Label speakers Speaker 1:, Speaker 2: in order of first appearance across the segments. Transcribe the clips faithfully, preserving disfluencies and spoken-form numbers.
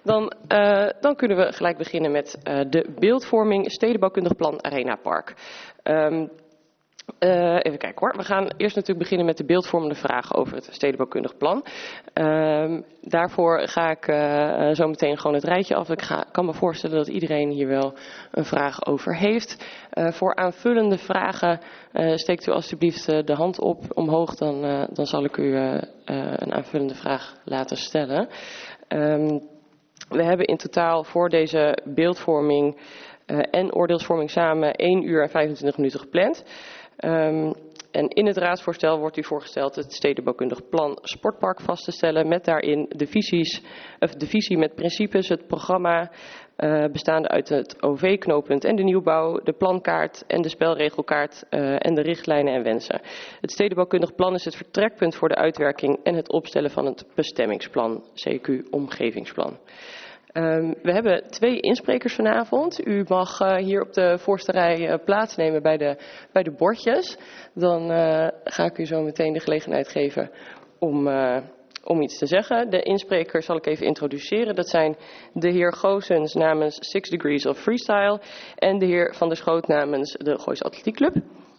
Speaker 1: Dan, uh, dan kunnen we gelijk beginnen met uh, de beeldvorming stedenbouwkundig plan Arena Park. Um, Uh, even kijken hoor. We gaan eerst natuurlijk beginnen met de beeldvormende vragen over het stedenbouwkundig plan. Uh, daarvoor ga ik uh, zo meteen gewoon het rijtje af. Ik ga, kan me voorstellen dat iedereen hier wel een vraag over heeft. Uh, voor aanvullende vragen uh, steekt u alstublieft uh, de hand op omhoog. Dan, uh, dan zal ik u uh, uh, een aanvullende vraag laten stellen. Um, we hebben in totaal voor deze beeldvorming uh, en oordeelsvorming samen één uur en vijfentwintig minuten gepland. Um, en in het raadsvoorstel wordt u voorgesteld het stedenbouwkundig plan Sportpark vast te stellen met daarin de, visies, of de visie met principes, het programma uh, bestaande uit het O V-knooppunt en de nieuwbouw, de plankaart en de spelregelkaart uh, en de richtlijnen en wensen. Het stedenbouwkundig plan is het vertrekpunt voor de uitwerking en het opstellen van het bestemmingsplan, C Q-omgevingsplan. Um, we hebben twee insprekers vanavond. U mag uh, hier op de voorste rij uh, plaatsnemen bij de, bij de bordjes. Dan uh, ga ik u zo meteen de gelegenheid geven om, uh, om iets te zeggen. De insprekers zal ik even introduceren. Dat zijn de heer Goossens namens Six Degrees of Freestyle en de heer Van der Schoot namens de Gooise Atletiek Club.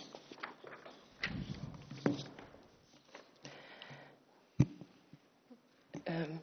Speaker 1: Um,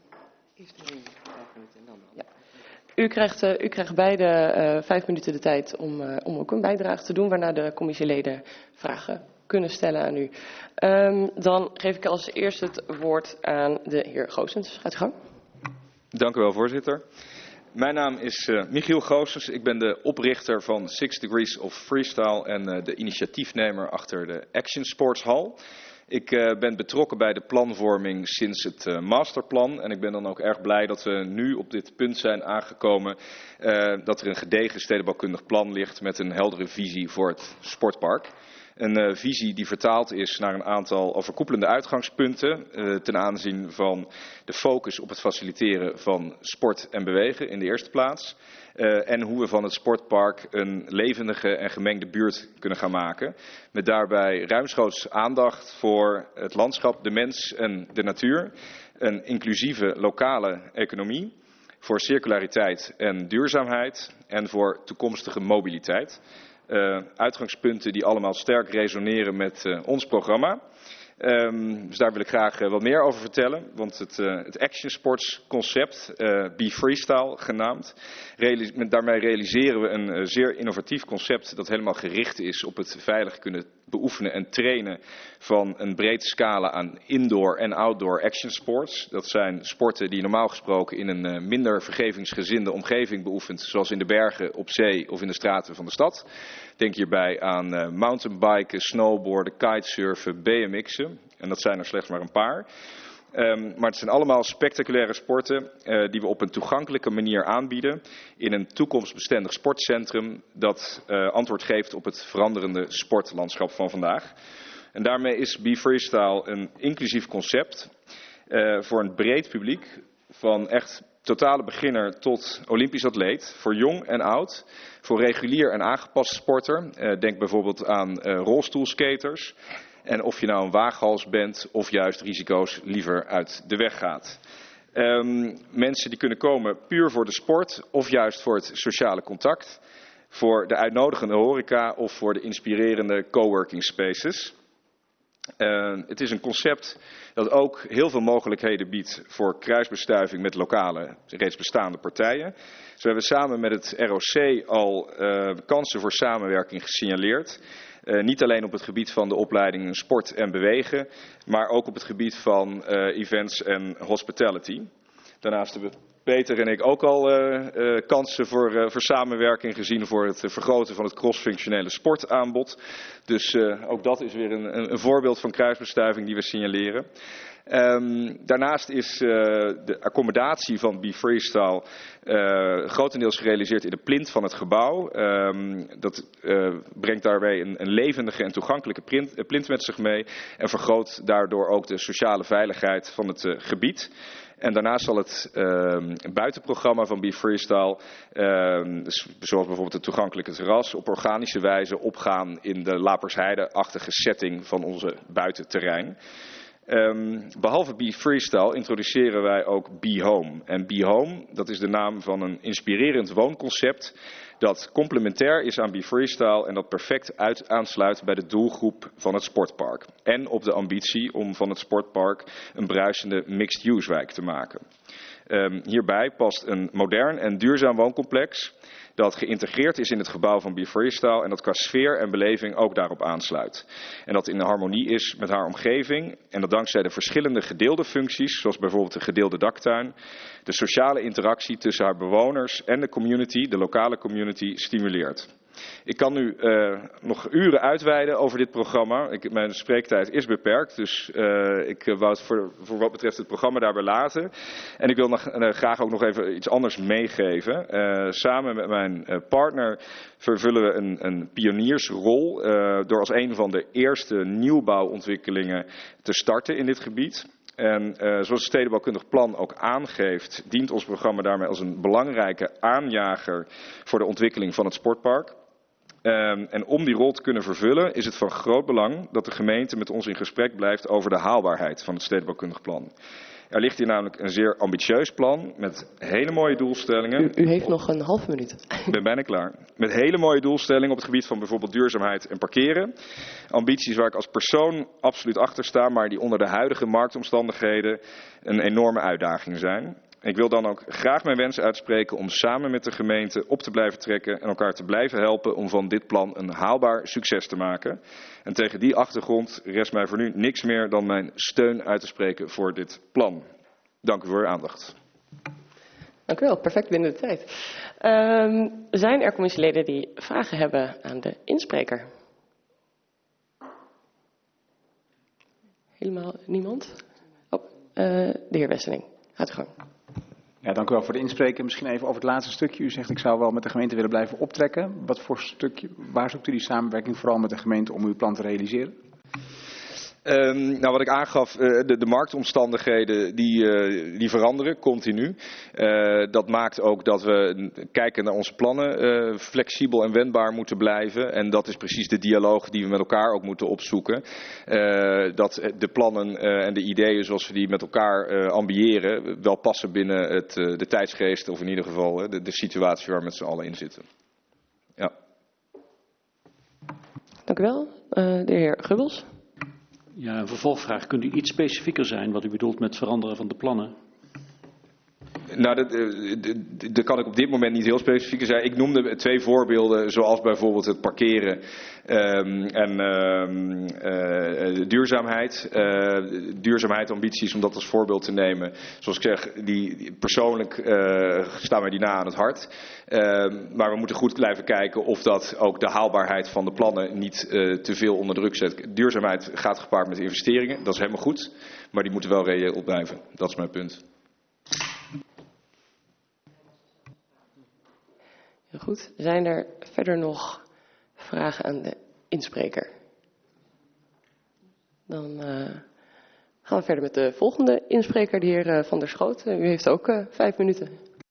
Speaker 1: Ja. U krijgt, uh, u krijgt beide uh, vijf minuten de tijd om, uh, om ook een bijdrage te doen, waarna de commissieleden vragen kunnen stellen aan u. Um, dan geef ik als eerste het woord aan de heer Goossens. Gaat u gang.
Speaker 2: Dank u wel, voorzitter. Mijn naam is uh, Michiel Goossens. Ik ben de oprichter van Six Degrees of Freestyle en uh, de initiatiefnemer achter de Action Sports Hall. Ik uh, ben betrokken bij de planvorming sinds het uh, masterplan en ik ben dan ook erg blij dat we nu op dit punt zijn aangekomen uh, dat er een gedegen stedenbouwkundig plan ligt met een heldere visie voor het sportpark. Een uh, visie die vertaald is naar een aantal overkoepelende uitgangspunten uh, ten aanzien van de focus op het faciliteren van sport en bewegen in de eerste plaats. Uh, en hoe we van het sportpark een levendige en gemengde buurt kunnen gaan maken. Met daarbij ruimschoots aandacht voor het landschap, de mens en de natuur. Een inclusieve lokale economie. Voor circulariteit en duurzaamheid. En voor toekomstige mobiliteit. Uh, uitgangspunten die allemaal sterk resoneren met uh, ons programma. Um, dus daar wil ik graag uh, wat meer over vertellen. Want het, uh, het Action Sports concept, uh, Be Freestyle genaamd. Realis- met, daarmee realiseren we een uh, zeer innovatief concept dat helemaal gericht is op het veilig kunnen beoefenen en trainen van een brede scala aan indoor en outdoor action sports. Dat zijn sporten die normaal gesproken in een uh, minder vergevingsgezinde omgeving beoefent. Zoals in de bergen, op zee of in de straten van de stad. Denk hierbij aan uh, mountainbiken, snowboarden, kitesurfen, B M X'en. En dat zijn er slechts maar een paar. Um, maar het zijn allemaal spectaculaire sporten uh, die we op een toegankelijke manier aanbieden. In een toekomstbestendig sportcentrum dat uh, antwoord geeft op het veranderende sportlandschap van vandaag. En daarmee is Be Freestyle een inclusief concept uh, voor een breed publiek. Van echt totale beginner tot olympisch atleet. Voor jong en oud. Voor regulier en aangepaste sporter. Uh, denk bijvoorbeeld aan uh, rolstoelskaters. En of je nou een waaghals bent of juist risico's liever uit de weg gaat. Um, mensen die kunnen komen puur voor de sport of juist voor het sociale contact. Voor de uitnodigende horeca of voor de inspirerende coworking spaces. Uh, het is een concept dat ook heel veel mogelijkheden biedt voor kruisbestuiving met lokale, reeds bestaande partijen. Zo hebben we samen met het R O C al uh, kansen voor samenwerking gesignaleerd. Uh, niet alleen op het gebied van de opleidingen sport en bewegen, maar ook op het gebied van uh, events en hospitality. Daarnaast hebben Peter en ik ook al uh, uh, kansen voor, uh, voor samenwerking gezien voor het uh, vergroten van het crossfunctionele sportaanbod. Dus uh, ook dat is weer een, een, een voorbeeld van kruisbestuiving die we signaleren. Um, daarnaast is uh, de accommodatie van Be Freestyle uh, grotendeels gerealiseerd in de plint van het gebouw. Um, dat uh, brengt daarbij een, een levendige en toegankelijke plint, uh, plint met zich mee en vergroot daardoor ook de sociale veiligheid van het uh, gebied. En daarnaast zal het uh, buitenprogramma van Be Freestyle, uh, zoals bijvoorbeeld het toegankelijke terras, op organische wijze opgaan in de Lapersheide-achtige setting van onze buitenterrein. Um, behalve Be Freestyle introduceren wij ook Be Home. En Be Home, dat is de naam van een inspirerend woonconcept dat complementair is aan Be Freestyle en dat perfect uit aansluit bij de doelgroep van het sportpark. En op de ambitie om van het sportpark een bruisende mixed-use wijk te maken. Um, hierbij past een modern en duurzaam wooncomplex dat geïntegreerd is in het gebouw van Be Freestyle en dat qua sfeer en beleving ook daarop aansluit. En dat in harmonie is met haar omgeving en dat dankzij de verschillende gedeelde functies, zoals bijvoorbeeld de gedeelde daktuin, de sociale interactie tussen haar bewoners en de community, de lokale community, stimuleert. Ik kan nu uh, nog uren uitweiden over dit programma. Ik, mijn spreektijd is beperkt, dus uh, ik wou het voor, voor wat betreft het programma daarbij laten. En ik wil nog, uh, graag ook nog even iets anders meegeven. Uh, samen met mijn uh, partner vervullen we een, een pioniersrol uh, door als een van de eerste nieuwbouwontwikkelingen te starten in dit gebied. En uh, zoals het stedenbouwkundig plan ook aangeeft, dient ons programma daarmee als een belangrijke aanjager voor de ontwikkeling van het sportpark. Um, en om die rol te kunnen vervullen is het van groot belang dat de gemeente met ons in gesprek blijft over de haalbaarheid van het stedenbouwkundig plan. Er ligt hier namelijk een zeer ambitieus plan met hele mooie doelstellingen.
Speaker 1: U, u heeft nog een half minuut.
Speaker 2: Ik ben bijna klaar. Met hele mooie doelstellingen op het gebied van bijvoorbeeld duurzaamheid en parkeren. Ambities waar ik als persoon absoluut achter sta, maar die onder de huidige marktomstandigheden een enorme uitdaging zijn. Ik wil dan ook graag mijn wens uitspreken om samen met de gemeente op te blijven trekken en elkaar te blijven helpen om van dit plan een haalbaar succes te maken. En tegen die achtergrond rest mij voor nu niks meer dan mijn steun uit te spreken voor dit plan. Dank u voor uw aandacht.
Speaker 1: Dank u wel, perfect binnen de tijd. Um, zijn er commissieleden die vragen hebben aan de inspreker? Helemaal niemand? Oh, uh, de heer Wesseling, gaat u gang.
Speaker 3: Ja, dank u wel voor de inspreker. Misschien even over het laatste stukje. U zegt ik zou wel met de gemeente willen blijven optrekken. Wat voor stukje, waar zoekt u die samenwerking vooral met de gemeente om uw plan te realiseren?
Speaker 2: Um, nou, wat ik aangaf, uh, de, de marktomstandigheden die, uh, die veranderen continu. Uh, dat maakt ook dat we kijken naar onze plannen uh, flexibel en wendbaar moeten blijven. En dat is precies de dialoog die we met elkaar ook moeten opzoeken. Uh, dat de plannen uh, en de ideeën zoals we die met elkaar uh, ambiëren wel passen binnen het, uh, de tijdsgeest of in ieder geval uh, de, de situatie waar we met z'n allen in zitten. Ja.
Speaker 1: Dank u wel. Uh, de heer Gubbels.
Speaker 4: Ja, een vervolgvraag. Kunt u iets specifieker zijn wat u bedoelt met veranderen van de plannen?
Speaker 2: Nou, dat, dat kan ik op dit moment niet heel specifiek zijn. Ik noemde twee voorbeelden, zoals bijvoorbeeld het parkeren um, en um, uh, duurzaamheid. Uh, duurzaamheidsambities, om dat als voorbeeld te nemen. Zoals ik zeg, die, die persoonlijk uh, staan mij die na aan het hart. Uh, maar we moeten goed blijven kijken of dat ook de haalbaarheid van de plannen niet uh, te veel onder druk zet. Duurzaamheid gaat gepaard met investeringen, dat is helemaal goed. Maar die moeten wel reëel blijven. Dat is mijn punt.
Speaker 1: Heel goed. Zijn er verder nog vragen aan de inspreker? Dan uh, gaan we verder met de volgende inspreker, de heer uh, Van der Schoot. U heeft ook uh, vijf minuten.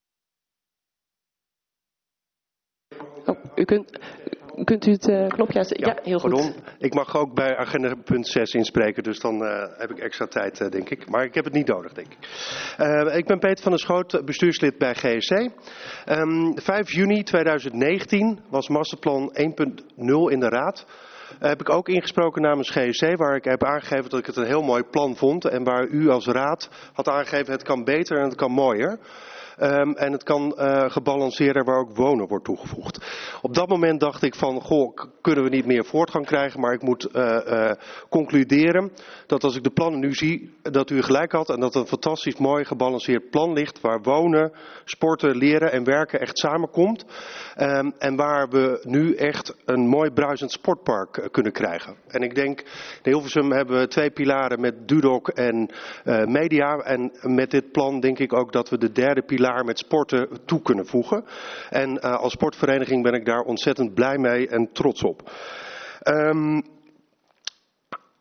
Speaker 1: Oh, u kunt... Kunt u het uh, knopje aanzetten? Ja, ja, heel goed.
Speaker 5: Pardon. Ik mag ook bij agenda punt zes inspreken, dus dan uh, heb ik extra tijd, uh, denk ik. Maar ik heb het niet nodig, denk ik. Uh, ik ben Peter van der Schoot, bestuurslid bij G S C. Um, vijf juni tweeduizend negentien was masterplan één punt nul in de Raad. Uh, heb ik ook ingesproken namens G S C, waar ik heb aangegeven dat ik het een heel mooi plan vond. En waar u als Raad had aangegeven het kan beter en het kan mooier. Um, en het kan uh, gebalanceerder waar ook wonen wordt toegevoegd. Op dat moment dacht ik van, goh, kunnen we niet meer voortgang krijgen. Maar ik moet uh, uh, concluderen dat als ik de plannen nu zie, dat u gelijk had. En dat een fantastisch mooi gebalanceerd plan ligt. Waar wonen, sporten, leren en werken echt samenkomt. Um, en waar we nu echt een mooi bruisend sportpark uh, kunnen krijgen. En ik denk, in Hilversum hebben we twee pilaren met Dudok en uh, media. En met dit plan denk ik ook dat we de derde pilaar met sporten toe kunnen voegen. En uh, als sportvereniging ben ik daar ontzettend blij mee en trots op. Um,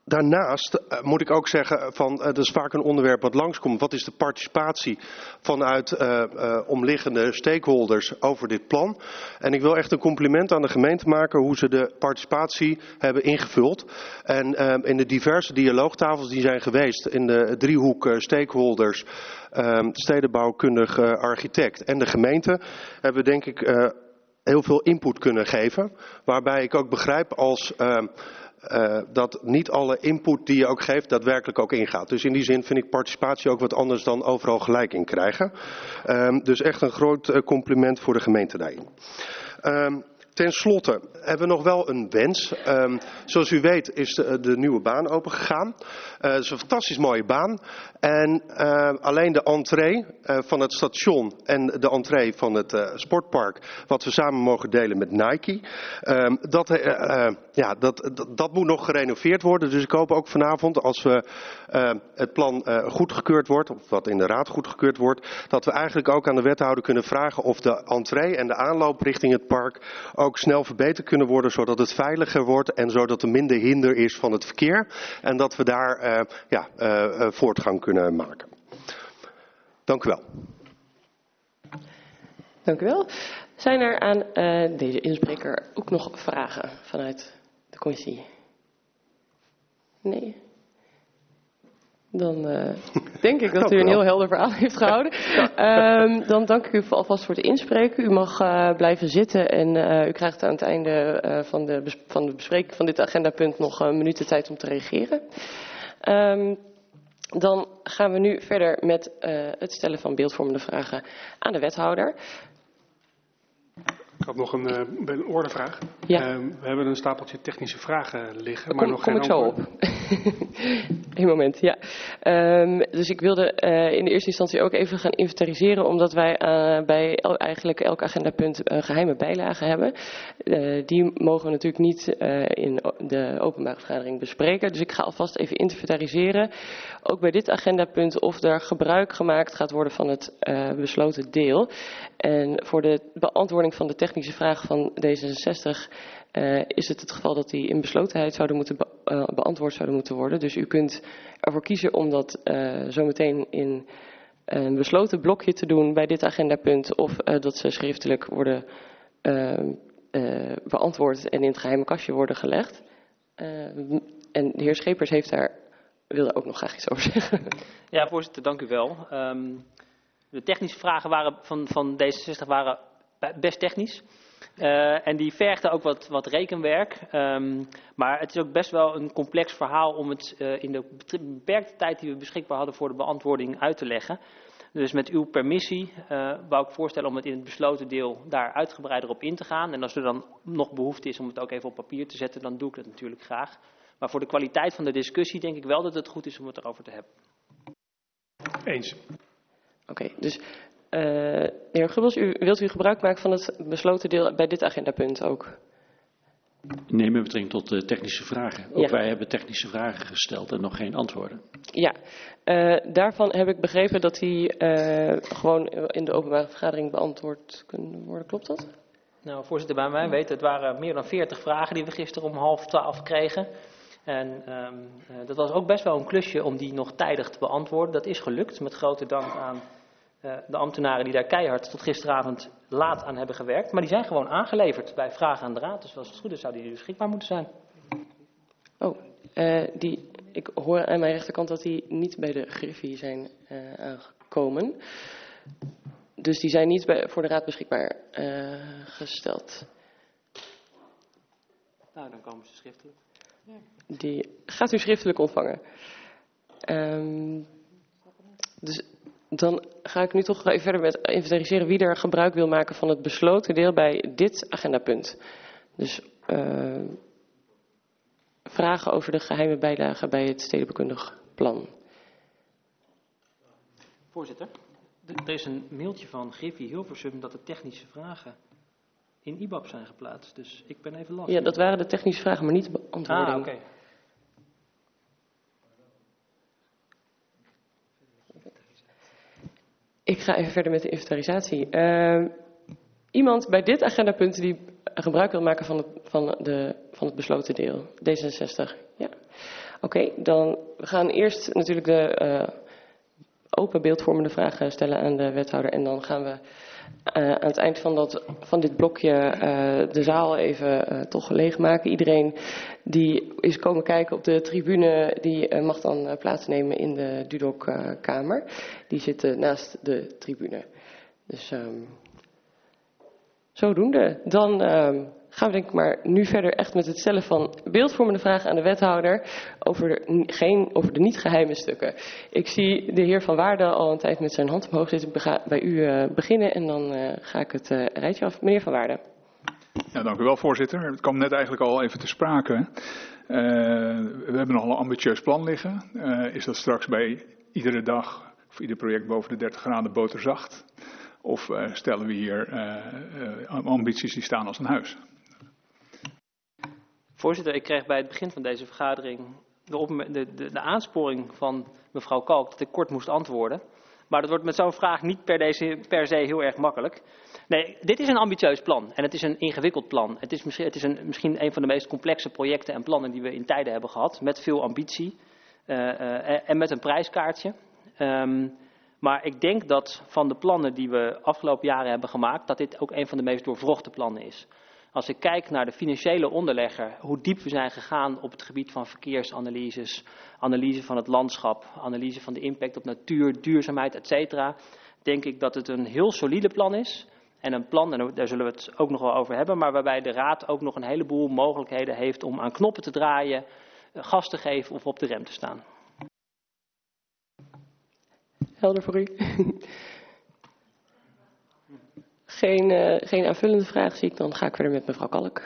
Speaker 5: Daarnaast uh, moet ik ook zeggen, van, uh, dat is vaak een onderwerp wat langskomt. Wat is de participatie vanuit uh, uh, omliggende stakeholders over dit plan? En ik wil echt een compliment aan de gemeente maken hoe ze de participatie hebben ingevuld. En uh, in de diverse dialoogtafels die zijn geweest, in de driehoek uh, stakeholders, uh, stedenbouwkundig uh, architect en de gemeente, hebben we denk ik uh, heel veel input kunnen geven. Waarbij ik ook begrijp als... Uh, Uh, dat niet alle input die je ook geeft daadwerkelijk ook ingaat. Dus in die zin vind ik participatie ook wat anders dan overal gelijk in krijgen. Um, dus echt een groot uh, compliment voor de gemeente daarin. Um, Ten slotte hebben we nog wel een wens. Um, zoals u weet is de, de nieuwe baan opengegaan. Uh, het is een fantastisch mooie baan. En uh, alleen de entree uh, van het station en de entree van het uh, sportpark, wat we samen mogen delen met Nike, um, dat, uh, uh, ja, dat, dat, dat moet nog gerenoveerd worden. Dus ik hoop ook vanavond, als we uh, het plan uh, goedgekeurd wordt, of wat in de raad goedgekeurd wordt, dat we eigenlijk ook aan de wethouder kunnen vragen of de entree en de aanloop richting het park ook snel verbeterd kunnen worden, zodat het veiliger wordt en zodat er minder hinder is van het verkeer. En dat we daar uh, ja, uh, voortgang kunnen maken. Dank u wel.
Speaker 1: Dank u wel. Zijn er aan uh, deze inspreker ook nog vragen vanuit de commissie? Nee? Dan uh, denk ik dat u een heel helder verhaal heeft gehouden. Um, dan dank ik u alvast voor het inspreken. U mag uh, blijven zitten en uh, u krijgt aan het einde uh, van, de bes- van de bespreking van dit agendapunt nog een minuut de tijd om te reageren. Um, dan gaan we nu verder met uh, het stellen van beeldvormende vragen aan de wethouder.
Speaker 6: Ik had nog een, uh, een ordevraag.
Speaker 1: Ja.
Speaker 6: Uh, we hebben een stapeltje technische vragen liggen,
Speaker 1: Kom,
Speaker 6: maar nog
Speaker 1: kom
Speaker 6: geen
Speaker 1: ik zo op. Eén moment, ja. Um, dus ik wilde uh, in de eerste instantie ook even gaan inventariseren, omdat wij uh, bij el- eigenlijk elk agendapunt uh, geheime bijlagen hebben. Uh, die mogen we natuurlijk niet uh, in de openbare vergadering bespreken. Dus ik ga alvast even inventariseren, ook bij dit agendapunt, of er gebruik gemaakt gaat worden van het uh, besloten deel. En voor de beantwoording van de technische vraag van D zesenzestig uh, is het het geval dat die in beslotenheid zouden moeten be- uh, beantwoord zouden moeten worden. Dus u kunt ervoor kiezen om dat uh, zometeen in een besloten blokje te doen bij dit agendapunt, of uh, dat ze schriftelijk worden uh, uh, beantwoord en in het geheime kastje worden gelegd. Uh, en de heer Schepers heeft daar, wil daar ook nog graag iets over zeggen.
Speaker 7: Ja, voorzitter, dank u wel. Um, de technische vragen waren van, van D zesenzestig waren best technisch. Uh, en die vergden ook wat, wat rekenwerk. Um, maar het is ook best wel een complex verhaal om het uh, in de beperkte tijd die we beschikbaar hadden voor de beantwoording uit te leggen. Dus met uw permissie uh, wou ik voorstellen om het in het besloten deel daar uitgebreider op in te gaan. En als er dan nog behoefte is om het ook even op papier te zetten, dan doe ik dat natuurlijk graag. Maar voor de kwaliteit van de discussie denk ik wel dat het goed is om het erover te hebben.
Speaker 6: Eens.
Speaker 1: Oké, okay, dus uh, de heer Gubbels, u, wilt u gebruik maken van het besloten deel bij dit agendapunt ook?
Speaker 4: Nee, met betrekking tot de technische vragen. Ook
Speaker 1: ja.
Speaker 4: Wij hebben technische vragen gesteld en nog geen antwoorden.
Speaker 1: Ja, uh, daarvan heb ik begrepen dat die uh, gewoon in de openbare vergadering beantwoord kunnen worden. Klopt dat?
Speaker 7: Nou, voorzitter, bij mij weten, het waren meer dan veertig vragen die we gisteren om half twaalf kregen. En um, uh, dat was ook best wel een klusje om die nog tijdig te beantwoorden. Dat is gelukt, met grote dank aan uh, de ambtenaren die daar keihard tot gisteravond laat aan hebben gewerkt. Maar die zijn gewoon aangeleverd bij vragen aan de raad. Dus als het goed is, zouden die beschikbaar moeten zijn.
Speaker 1: Oh, uh, die, ik hoor aan mijn rechterkant dat die niet bij de Griffie zijn uh, aangekomen. Dus die zijn niet bij, voor de raad beschikbaar uh, gesteld.
Speaker 7: Nou, dan komen ze schriftelijk. Ja.
Speaker 1: Die gaat u schriftelijk ontvangen. Um, dus dan ga ik nu toch even verder met inventariseren wie er gebruik wil maken van het besloten deel bij dit agendapunt. Dus uh, vragen over de geheime bijlage bij het stedenbouwkundig plan.
Speaker 7: Voorzitter, er is een mailtje van Griffie Hilversum dat de technische vragen in I B A B zijn geplaatst. Dus ik ben even lastig.
Speaker 1: Ja, dat waren de technische vragen, maar niet de beantwoording.
Speaker 7: Ah, oké. Okay.
Speaker 1: Ik ga even verder met de inventarisatie. Uh, iemand bij dit agendapunt die gebruik wil maken van het, van de, van het besloten deel? D zesenzestig, ja. Oké, okay, dan we gaan eerst natuurlijk de uh, open beeldvormende vragen stellen aan de wethouder. En dan gaan we uh, aan het eind van, dat, van dit blokje uh, de zaal even uh, toch leegmaken. Iedereen die is komen kijken op de tribune, die uh, mag dan uh, plaatsnemen in de Dudok-kamer. Uh, die zit uh, naast de tribune. Dus um, zodoende. Dan um, gaan we denk ik maar nu verder echt met het stellen van beeldvormende vragen aan de wethouder over de, geen, over de niet geheime stukken. Ik zie de heer Van Waarden al een tijd met zijn hand omhoog zitten. Ik ga bij u uh, beginnen en dan uh, ga ik het uh, rijtje af. Meneer Van Waarden.
Speaker 8: Ja, dank u wel, voorzitter. Het kwam net eigenlijk al even te sprake. Uh, we hebben nogal een ambitieus plan liggen. Uh, is dat straks bij iedere dag of ieder project boven de dertig graden boterzacht? Of uh, stellen we hier uh, uh, ambities die staan als een huis?
Speaker 7: Voorzitter, ik kreeg bij het begin van deze vergadering de, op, de, de, de aansporing van mevrouw Kalk dat ik kort moest antwoorden. Maar dat wordt met zo'n vraag niet per, deze, per se heel erg makkelijk. Nee, dit is een ambitieus plan en het is een ingewikkeld plan. Het is, misschien, het is een, misschien een van de meest complexe projecten en plannen die we in tijden hebben gehad. Met veel ambitie uh, uh, en met een prijskaartje. Um, maar ik denk dat van de plannen die we afgelopen jaren hebben gemaakt, dat dit ook een van de meest doorwrochte plannen is. Als ik kijk naar de financiële onderlegger, hoe diep we zijn gegaan op het gebied van verkeersanalyses, analyse van het landschap, analyse van de impact op natuur, duurzaamheid, et cetera, denk ik dat het een heel solide plan is. En een plan, en daar zullen we het ook nog wel over hebben, maar waarbij de Raad ook nog een heleboel mogelijkheden heeft om aan knoppen te draaien, gas te geven of op de rem te staan.
Speaker 1: Helder voor u. Geen, uh, geen aanvullende vraag zie ik, dan ga ik verder met mevrouw Kalk.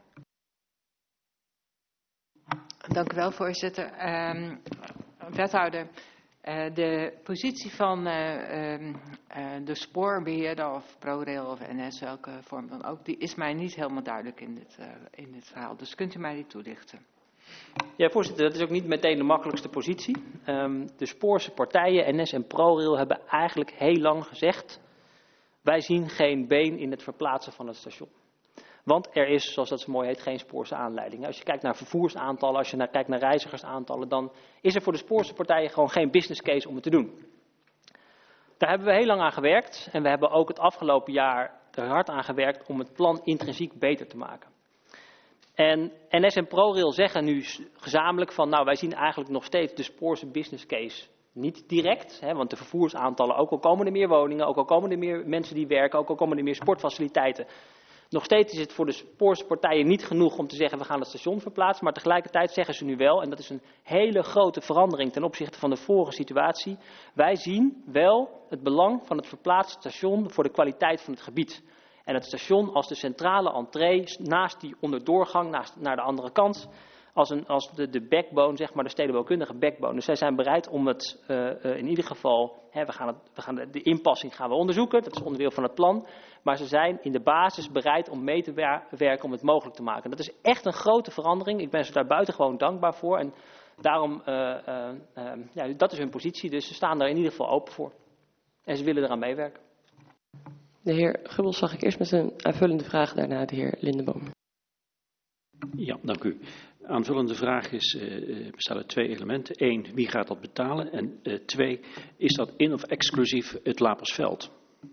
Speaker 9: Dank u wel, voorzitter. Um, wethouder, uh, de positie van uh, um, uh, de spoorbeheerder of ProRail of N S, welke vorm dan ook, die is mij niet helemaal duidelijk in dit, uh, in dit verhaal. Dus kunt u mij die toelichten?
Speaker 7: Ja, voorzitter, dat is ook niet meteen de makkelijkste positie. Um, de Spoorse partijen, N S en ProRail, hebben eigenlijk heel lang gezegd: wij zien geen been in het verplaatsen van het station. Want er is, zoals dat zo mooi heet, geen spoorse aanleiding. Als je kijkt naar vervoersaantallen, als je naar, kijkt naar reizigersaantallen, dan is er voor de spoorse partijen gewoon geen business case om het te doen. Daar hebben we heel lang aan gewerkt en we hebben ook het afgelopen jaar er hard aan gewerkt om het plan intrinsiek beter te maken. En N S en ProRail zeggen nu gezamenlijk van, nou, wij zien eigenlijk nog steeds de spoorse business case niet direct, hè, want de vervoersaantallen, ook al komen er meer woningen, ook al komen er meer mensen die werken, ook al komen er meer sportfaciliteiten. Nog steeds is het voor de spoorse partijen niet genoeg om te zeggen we gaan het station verplaatsen, maar tegelijkertijd zeggen ze nu wel, en dat is een hele grote verandering ten opzichte van de vorige situatie, wij zien wel het belang van het verplaatste station voor de kwaliteit van het gebied. En het station als de centrale entree, naast die onderdoorgang, naast, naar de andere kant, als, een, als de, de backbone, zeg maar, de stedenbouwkundige backbone. Dus zij zijn bereid om het uh, uh, in ieder geval, hè, we gaan, het, we gaan de, de inpassing gaan we onderzoeken, dat is onderdeel van het plan. Maar ze zijn in de basis bereid om mee te werken om het mogelijk te maken. Dat is echt een grote verandering. Ik ben ze daar buitengewoon dankbaar voor. En daarom, uh, uh, uh, ja, dat is hun positie. Dus ze staan daar in ieder geval open voor. En ze willen eraan meewerken.
Speaker 1: De heer Gubbels zag ik eerst met een aanvullende vraag, daarna de heer Lindeboom.
Speaker 4: Ja, dank u. Aanvullende vraag is, uh, bestaan uit twee elementen. Eén, wie gaat dat betalen? En uh, twee, is dat in of exclusief het Lapersveld?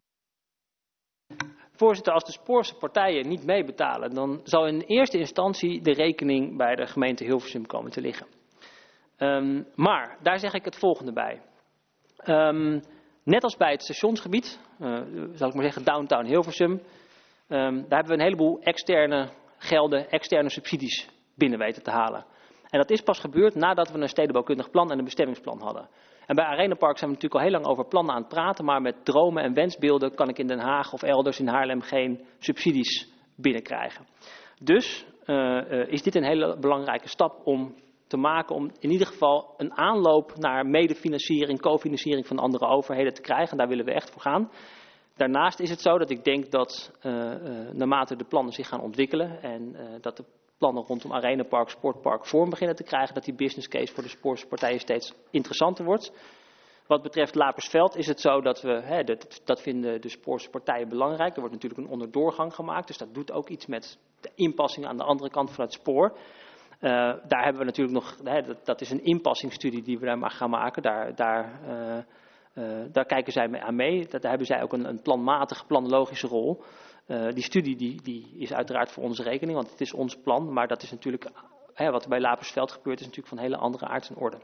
Speaker 7: Voorzitter, als de spoorse partijen niet meebetalen, dan zal in eerste instantie de rekening bij de gemeente Hilversum komen te liggen. Um, maar daar zeg ik het volgende bij. Um, net als bij het stationsgebied, uh, zal ik maar zeggen downtown Hilversum, um, daar hebben we een heleboel externe gelden, externe subsidies binnen weten te halen. En dat is pas gebeurd nadat we een stedenbouwkundig plan en een bestemmingsplan hadden. En bij Arena Park zijn we natuurlijk al heel lang over plannen aan het praten, maar met dromen en wensbeelden kan ik in Den Haag of elders in Haarlem geen subsidies binnenkrijgen. Dus uh, uh, is dit een hele belangrijke stap om te maken om in ieder geval een aanloop naar medefinanciering, cofinanciering van andere overheden te krijgen. En daar willen we echt voor gaan. Daarnaast is het zo dat ik denk dat uh, uh, naarmate de plannen zich gaan ontwikkelen en uh, dat de plannen rondom Arena Park, Sportpark vorm beginnen te krijgen, dat die business case voor de spoorpartijen steeds interessanter wordt. Wat betreft Lapersveld is het zo dat we, hè, dat, dat vinden de spoorpartijen belangrijk. Er wordt natuurlijk een onderdoorgang gemaakt, dus dat doet ook iets met de inpassing aan de andere kant van het spoor. daar hebben we natuurlijk nog, hè, dat, dat is een inpassingsstudie die we daar gaan maken. Daar, daar, uh, uh, daar kijken zij mee aan mee. Daar hebben zij ook een, een planmatige, planologische rol. Uh, die studie die, die is uiteraard voor onze rekening, want het is ons plan. Maar dat is natuurlijk, hè, wat er bij Lapersveld gebeurt, is natuurlijk van hele andere aard en orde.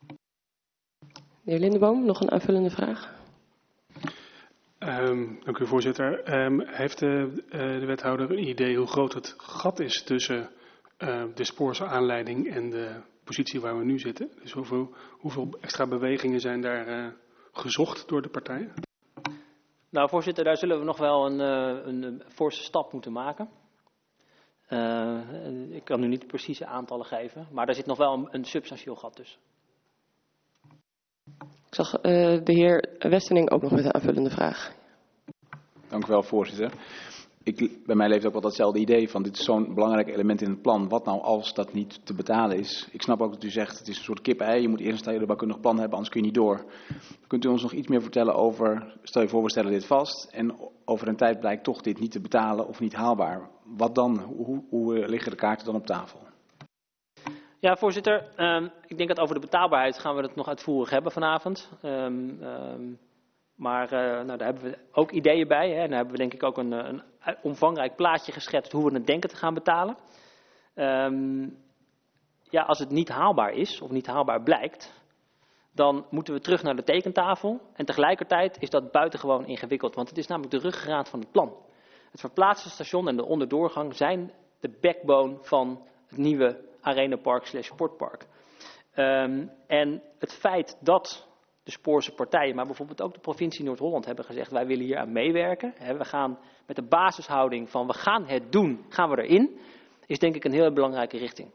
Speaker 1: De heer Lindeboom, nog een aanvullende vraag?
Speaker 6: Um, dank u, voorzitter. Um, heeft de, uh, de wethouder een idee hoe groot het gat is tussen uh, de spoorse aanleiding en de positie waar we nu zitten? Dus hoeveel, hoeveel extra bewegingen zijn daar uh, gezocht door de partijen?
Speaker 7: Nou, voorzitter, daar zullen we nog wel een, een, een forse stap moeten maken. Uh, ik kan u niet de precieze aantallen geven, maar daar zit nog wel een, een substantieel gat tussen.
Speaker 1: Ik zag uh, de heer Westerning ook nog met een aanvullende vraag.
Speaker 3: Dank u wel, voorzitter. Ik, bij mij leeft ook wel datzelfde idee van dit is zo'n belangrijk element in het plan. Wat nou als dat niet te betalen is? Ik snap ook dat u zegt het is een soort kip-ei. Je moet eerst een stedenbouwkundig plan hebben, anders kun je niet door. Kunt u ons nog iets meer vertellen over, stel je voor we stellen dit vast en over een tijd blijkt toch dit niet te betalen of niet haalbaar. Wat dan? Hoe, hoe liggen de kaarten dan op tafel?
Speaker 7: Ja, voorzitter. Um, ik denk dat over de betaalbaarheid gaan we het nog uitvoerig hebben vanavond. Um, um, maar uh, nou, daar hebben we ook ideeën bij. Hè. En daar hebben we denk ik ook een, een omvangrijk plaatje geschetst hoe we het denken te gaan betalen. Um, ja, als het niet haalbaar is of niet haalbaar blijkt, dan moeten we terug naar de tekentafel. En tegelijkertijd is dat buitengewoon ingewikkeld, want het is namelijk de ruggengraat van het plan. Het verplaatste station en de onderdoorgang zijn de backbone van het nieuwe arenapark slash sportpark. Um, en het feit dat de Spoorse partijen, maar bijvoorbeeld ook de provincie Noord-Holland hebben gezegd, wij willen hier aan meewerken. Hè, we gaan met de basishouding van we gaan het doen, gaan we erin, is denk ik een heel belangrijke richting.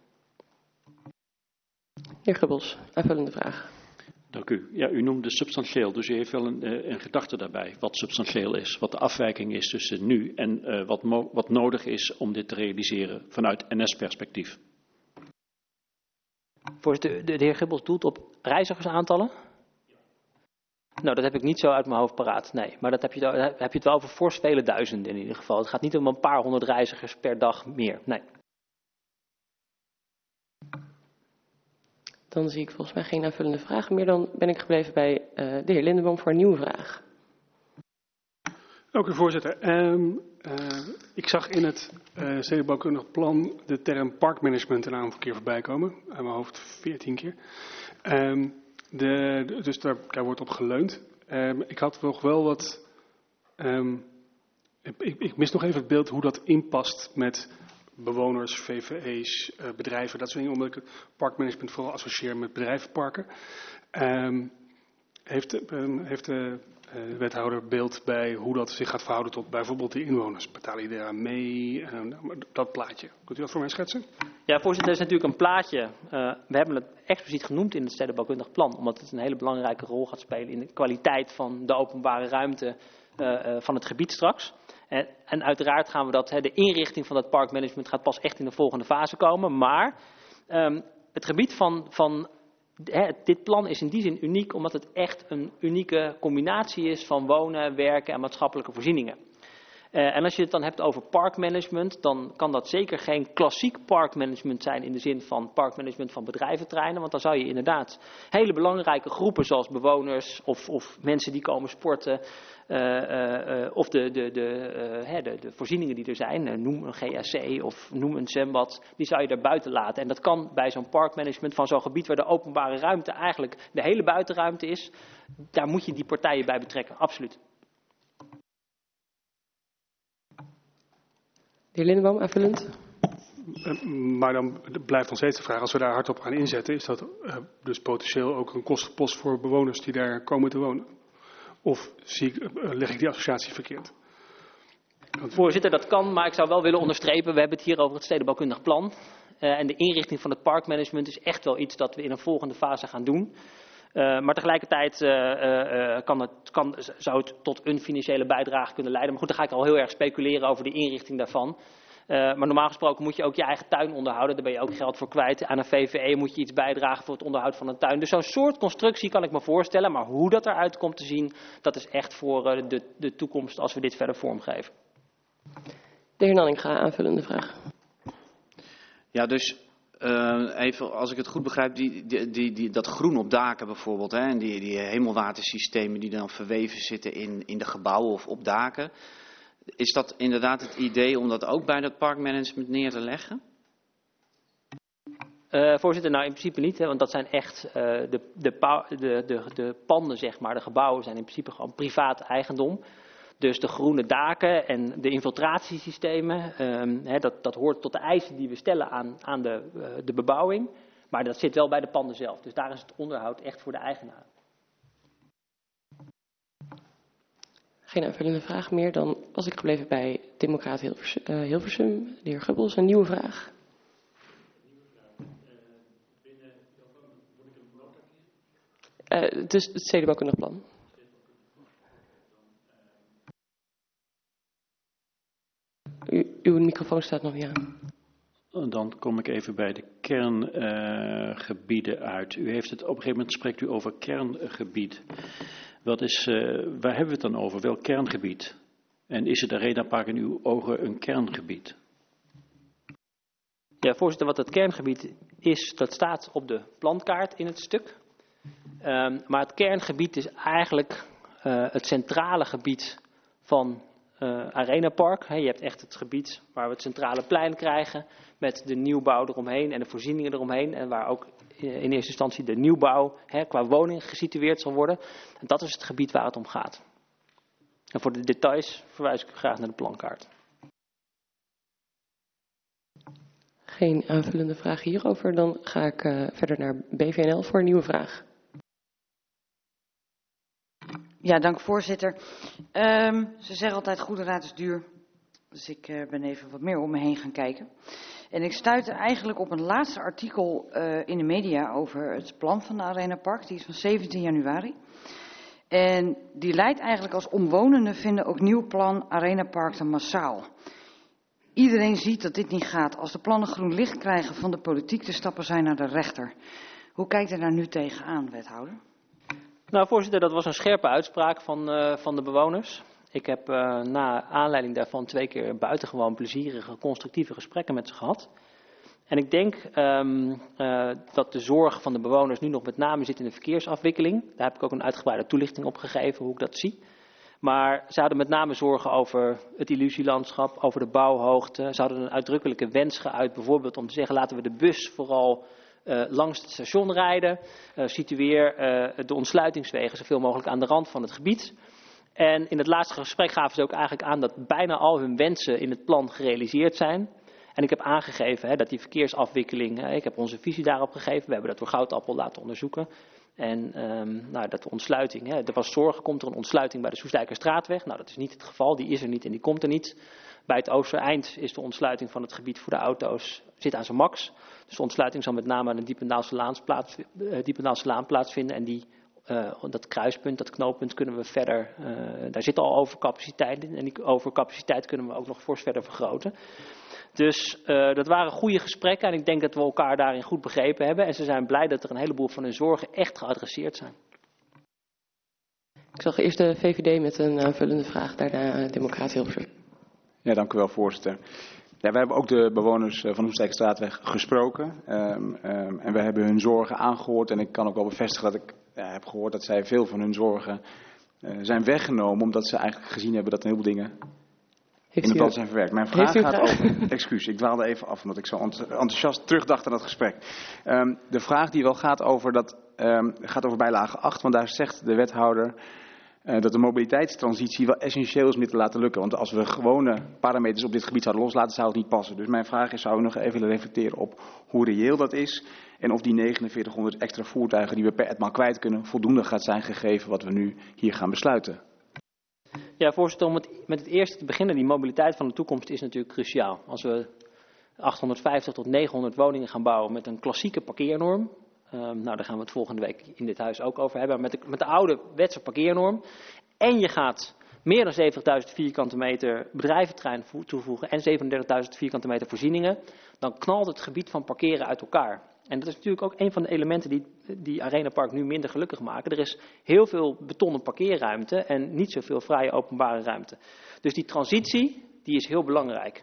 Speaker 1: Heer Gubbels, aanvullende vraag.
Speaker 4: Dank u. Ja, u noemde substantieel, dus u heeft wel een, een gedachte daarbij wat substantieel is, wat de afwijking is tussen nu en uh, wat, mo- wat nodig is om dit te realiseren vanuit N S-perspectief.
Speaker 7: Voorzitter, de, de heer Gubbels doelt op reizigersaantallen? Nou, dat heb ik niet zo uit mijn hoofd paraat, nee. Maar dat heb je, dan heb je het wel over fors vele duizenden in ieder geval. Het gaat niet om een paar honderd reizigers per dag meer, nee.
Speaker 1: Dan zie ik volgens mij geen aanvullende vragen meer. Dan ben ik gebleven bij uh, de heer Lindeboom voor een nieuwe vraag.
Speaker 6: Dank u, voorzitter. Um, uh, ik zag in het uh, stedenbouwkundig plan de term parkmanagement een aantal keer voorbij komen. Aan mijn hoofd veertien keer. Um, de, de, dus daar, daar wordt op geleund. Um, ik had nog wel wat... Um, ik, ik mis nog even het beeld hoe dat inpast met bewoners, V V E's, uh, bedrijven, dat soort dingen. Omdat ik het parkmanagement vooral associeer met bedrijvenparken. Um, heeft, um, heeft de uh, wethouder beeld bij hoe dat zich gaat verhouden tot bijvoorbeeld de inwoners? Betalen die daar mee? Uh, dat plaatje. Kunt u dat voor mij schetsen?
Speaker 7: Ja, voorzitter, er is natuurlijk een plaatje. Uh, we hebben het expliciet genoemd in het stedenbouwkundig plan, omdat het een hele belangrijke rol gaat spelen in de kwaliteit van de openbare ruimte uh, uh, van het gebied straks. En, en uiteraard gaan we dat, hè, de inrichting van dat parkmanagement gaat pas echt in de volgende fase komen. Maar um, het gebied van, van hè, dit plan is in die zin uniek, omdat het echt een unieke combinatie is van wonen, werken en maatschappelijke voorzieningen. Uh, en als je het dan hebt over parkmanagement, dan kan dat zeker geen klassiek parkmanagement zijn in de zin van parkmanagement van bedrijventerreinen. Want dan zou je inderdaad hele belangrijke groepen zoals bewoners of, of mensen die komen sporten, uh, uh, uh, of de, de, de, uh, hè, de, de voorzieningen die er zijn, uh, noem een G S C of noem een zwembad, die zou je daar buiten laten. En dat kan bij zo'n parkmanagement van zo'n gebied waar de openbare ruimte eigenlijk de hele buitenruimte is, daar moet je die partijen bij betrekken, absoluut.
Speaker 1: De heer Lindeboom, aanvullend.
Speaker 6: Uh, maar dan blijft nog steeds de vraag, als we daar hard op gaan inzetten, is dat uh, dus potentieel ook een kostenpost voor bewoners die daar komen te wonen? Of zie ik, uh, leg ik die associatie verkeerd?
Speaker 7: Voorzitter, dat kan, maar ik zou wel willen onderstrepen, we hebben het hier over het stedenbouwkundig plan. Uh, en de inrichting van het parkmanagement is echt wel iets dat we in een volgende fase gaan doen. Uh, maar tegelijkertijd uh, uh, kan het, kan, zou het tot een financiële bijdrage kunnen leiden. Maar goed, dan ga ik al heel erg speculeren over de inrichting daarvan. Uh, maar normaal gesproken moet je ook je eigen tuin onderhouden. Daar ben je ook geld voor kwijt. Aan een V V E moet je iets bijdragen voor het onderhoud van een tuin. Dus zo'n soort constructie kan ik me voorstellen. Maar hoe dat eruit komt te zien, dat is echt voor uh, de, de toekomst als we dit verder vormgeven.
Speaker 1: De heer Nanninga, aanvullende vraag.
Speaker 10: Ja, dus Uh, even, als ik het goed begrijp, die, die, die, die, dat groen op daken bijvoorbeeld, hè, en die, die hemelwatersystemen die dan verweven zitten in, in de gebouwen of op daken. Is dat inderdaad het idee om dat ook bij dat parkmanagement neer te leggen?
Speaker 7: Uh, voorzitter, nou in principe niet, hè, want dat zijn echt uh, de, de, de, de, de panden, zeg maar, de gebouwen zijn in principe gewoon privaat eigendom. Dus de groene daken en de infiltratiesystemen, um, hè, dat, dat hoort tot de eisen die we stellen aan, aan de, uh, de bebouwing. Maar dat zit wel bij de panden zelf, dus daar is het onderhoud echt voor de eigenaar.
Speaker 1: Geen aanvullende vraag meer, dan was ik gebleven bij Democraat Hilversum, uh, Hilversum. De heer Gubbels, een nieuwe vraag. Uh, dus het stedenbouwkundig plan. U, uw microfoon staat nog niet aan.
Speaker 4: Dan kom ik even bij de kerngebieden uh, uit. U heeft het, op een gegeven moment spreekt u over kerngebied. Wat is, uh, waar hebben we het dan over? Welk kerngebied? En is het Arenapark in uw ogen een kerngebied?
Speaker 7: Ja, voorzitter, wat het kerngebied is, dat staat op de plankaart in het stuk. Um, maar het kerngebied is eigenlijk uh, het centrale gebied van uh, Arenapark. He, je hebt echt het gebied waar we het centrale plein krijgen met de nieuwbouw eromheen en de voorzieningen eromheen. En waar ook in eerste instantie de nieuwbouw he, qua woning gesitueerd zal worden. En dat is het gebied waar het om gaat. En voor de details verwijs ik u graag naar de plankaart.
Speaker 1: Geen aanvullende vraag hierover. Dan ga ik uh, verder naar B V N L voor een nieuwe vraag.
Speaker 11: Ja, dank voorzitter. Um, ze zeggen altijd goede raad is duur. Dus ik uh, ben even wat meer om me heen gaan kijken. En ik stuitte eigenlijk op een laatste artikel uh, in de media over het plan van de Arenapark. Die is van zeventien januari. En die leidt eigenlijk als omwonenden vinden ook nieuw plan Arenapark te massaal. Iedereen ziet dat dit niet gaat. Als de plannen groen licht krijgen van de politiek, de stappen zijn naar de rechter. Hoe kijkt u daar nu tegenaan, wethouder?
Speaker 7: Nou, voorzitter, dat was een scherpe uitspraak van, uh, van de bewoners. Ik heb uh, na aanleiding daarvan twee keer buitengewoon plezierige, constructieve gesprekken met ze gehad. En ik denk um, uh, dat de zorg van de bewoners nu nog met name zit in de verkeersafwikkeling. Daar heb ik ook een uitgebreide toelichting op gegeven hoe ik dat zie. Maar ze hadden met name zorgen over het illusielandschap, over de bouwhoogte. Ze hadden een uitdrukkelijke wens geuit, bijvoorbeeld om te zeggen laten we de bus vooral uh, langs het station rijden. Uh, situeer uh, de ontsluitingswegen zoveel mogelijk aan de rand van het gebied. En in het laatste gesprek gaven ze ook eigenlijk aan dat bijna al hun wensen in het plan gerealiseerd zijn. En ik heb aangegeven hè, dat die verkeersafwikkeling, hè, ik heb onze visie daarop gegeven. We hebben dat door Goudappel laten onderzoeken. En um, nou, dat de ontsluiting, hè, er was zorgen, komt er een ontsluiting bij de Soestdijkerstraatweg? Nou, dat is niet het geval, die is er niet en die komt er niet. Bij het Oostereind is de ontsluiting van het gebied voor de auto's, zit aan zijn max. Dus de ontsluiting zal met name aan de Diependaalse Laan plaats, uh, Diependaalse Laan plaatsvinden. En die, uh, dat kruispunt, dat knooppunt kunnen we verder, uh, daar zit al overcapaciteit in. En die overcapaciteit kunnen we ook nog fors verder vergroten. Dus uh, dat waren goede gesprekken en ik denk dat we elkaar daarin goed begrepen hebben. En ze zijn blij dat er een heleboel van hun zorgen echt geadresseerd zijn.
Speaker 1: Ik zag eerst de V V D met een aanvullende vraag, daarna Democraat Hilversum.
Speaker 3: Ja, dank u wel, voorzitter. Ja, wij hebben ook de bewoners van de Soestdijkerstraatweg gesproken. Um, um, en we hebben hun zorgen aangehoord. En ik kan ook wel bevestigen dat ik ja, heb gehoord dat zij veel van hun zorgen uh, zijn weggenomen. Omdat ze eigenlijk gezien hebben dat een heleboel dingen Heeft in het plan zijn verwerkt. Mijn vraag gaat over, excuus, ik dwaalde even af omdat ik zo enthousiast terugdacht aan dat gesprek. Um, de vraag die wel gaat over, dat, um, gaat over bijlage acht, want daar zegt de wethouder uh, dat de mobiliteitstransitie wel essentieel is om dit te laten lukken. Want als we gewone parameters op dit gebied zouden loslaten, zou het niet passen. Dus mijn vraag is, zou ik nog even willen reflecteren op hoe reëel dat is en of die negenenveertighonderd extra voertuigen die we per etmaal kwijt kunnen voldoende gaat zijn gegeven wat we nu hier gaan besluiten.
Speaker 7: Ja, voorzitter, om het, met het eerste te beginnen, die mobiliteit van de toekomst is natuurlijk cruciaal. Als we achthonderdvijftig tot negenhonderd woningen gaan bouwen met een klassieke parkeernorm, um, nou daar gaan we het volgende week in dit huis ook over hebben, met de, met de oude wetse parkeernorm, en je gaat meer dan zeventigduizend vierkante meter bedrijventerrein toevoegen en zevenendertigduizend vierkante meter voorzieningen, dan knalt het gebied van parkeren uit elkaar. En dat is natuurlijk ook een van de elementen die, die Arenapark nu minder gelukkig maken. Er is heel veel betonnen parkeerruimte en niet zoveel vrije openbare ruimte. Dus die transitie, die is heel belangrijk.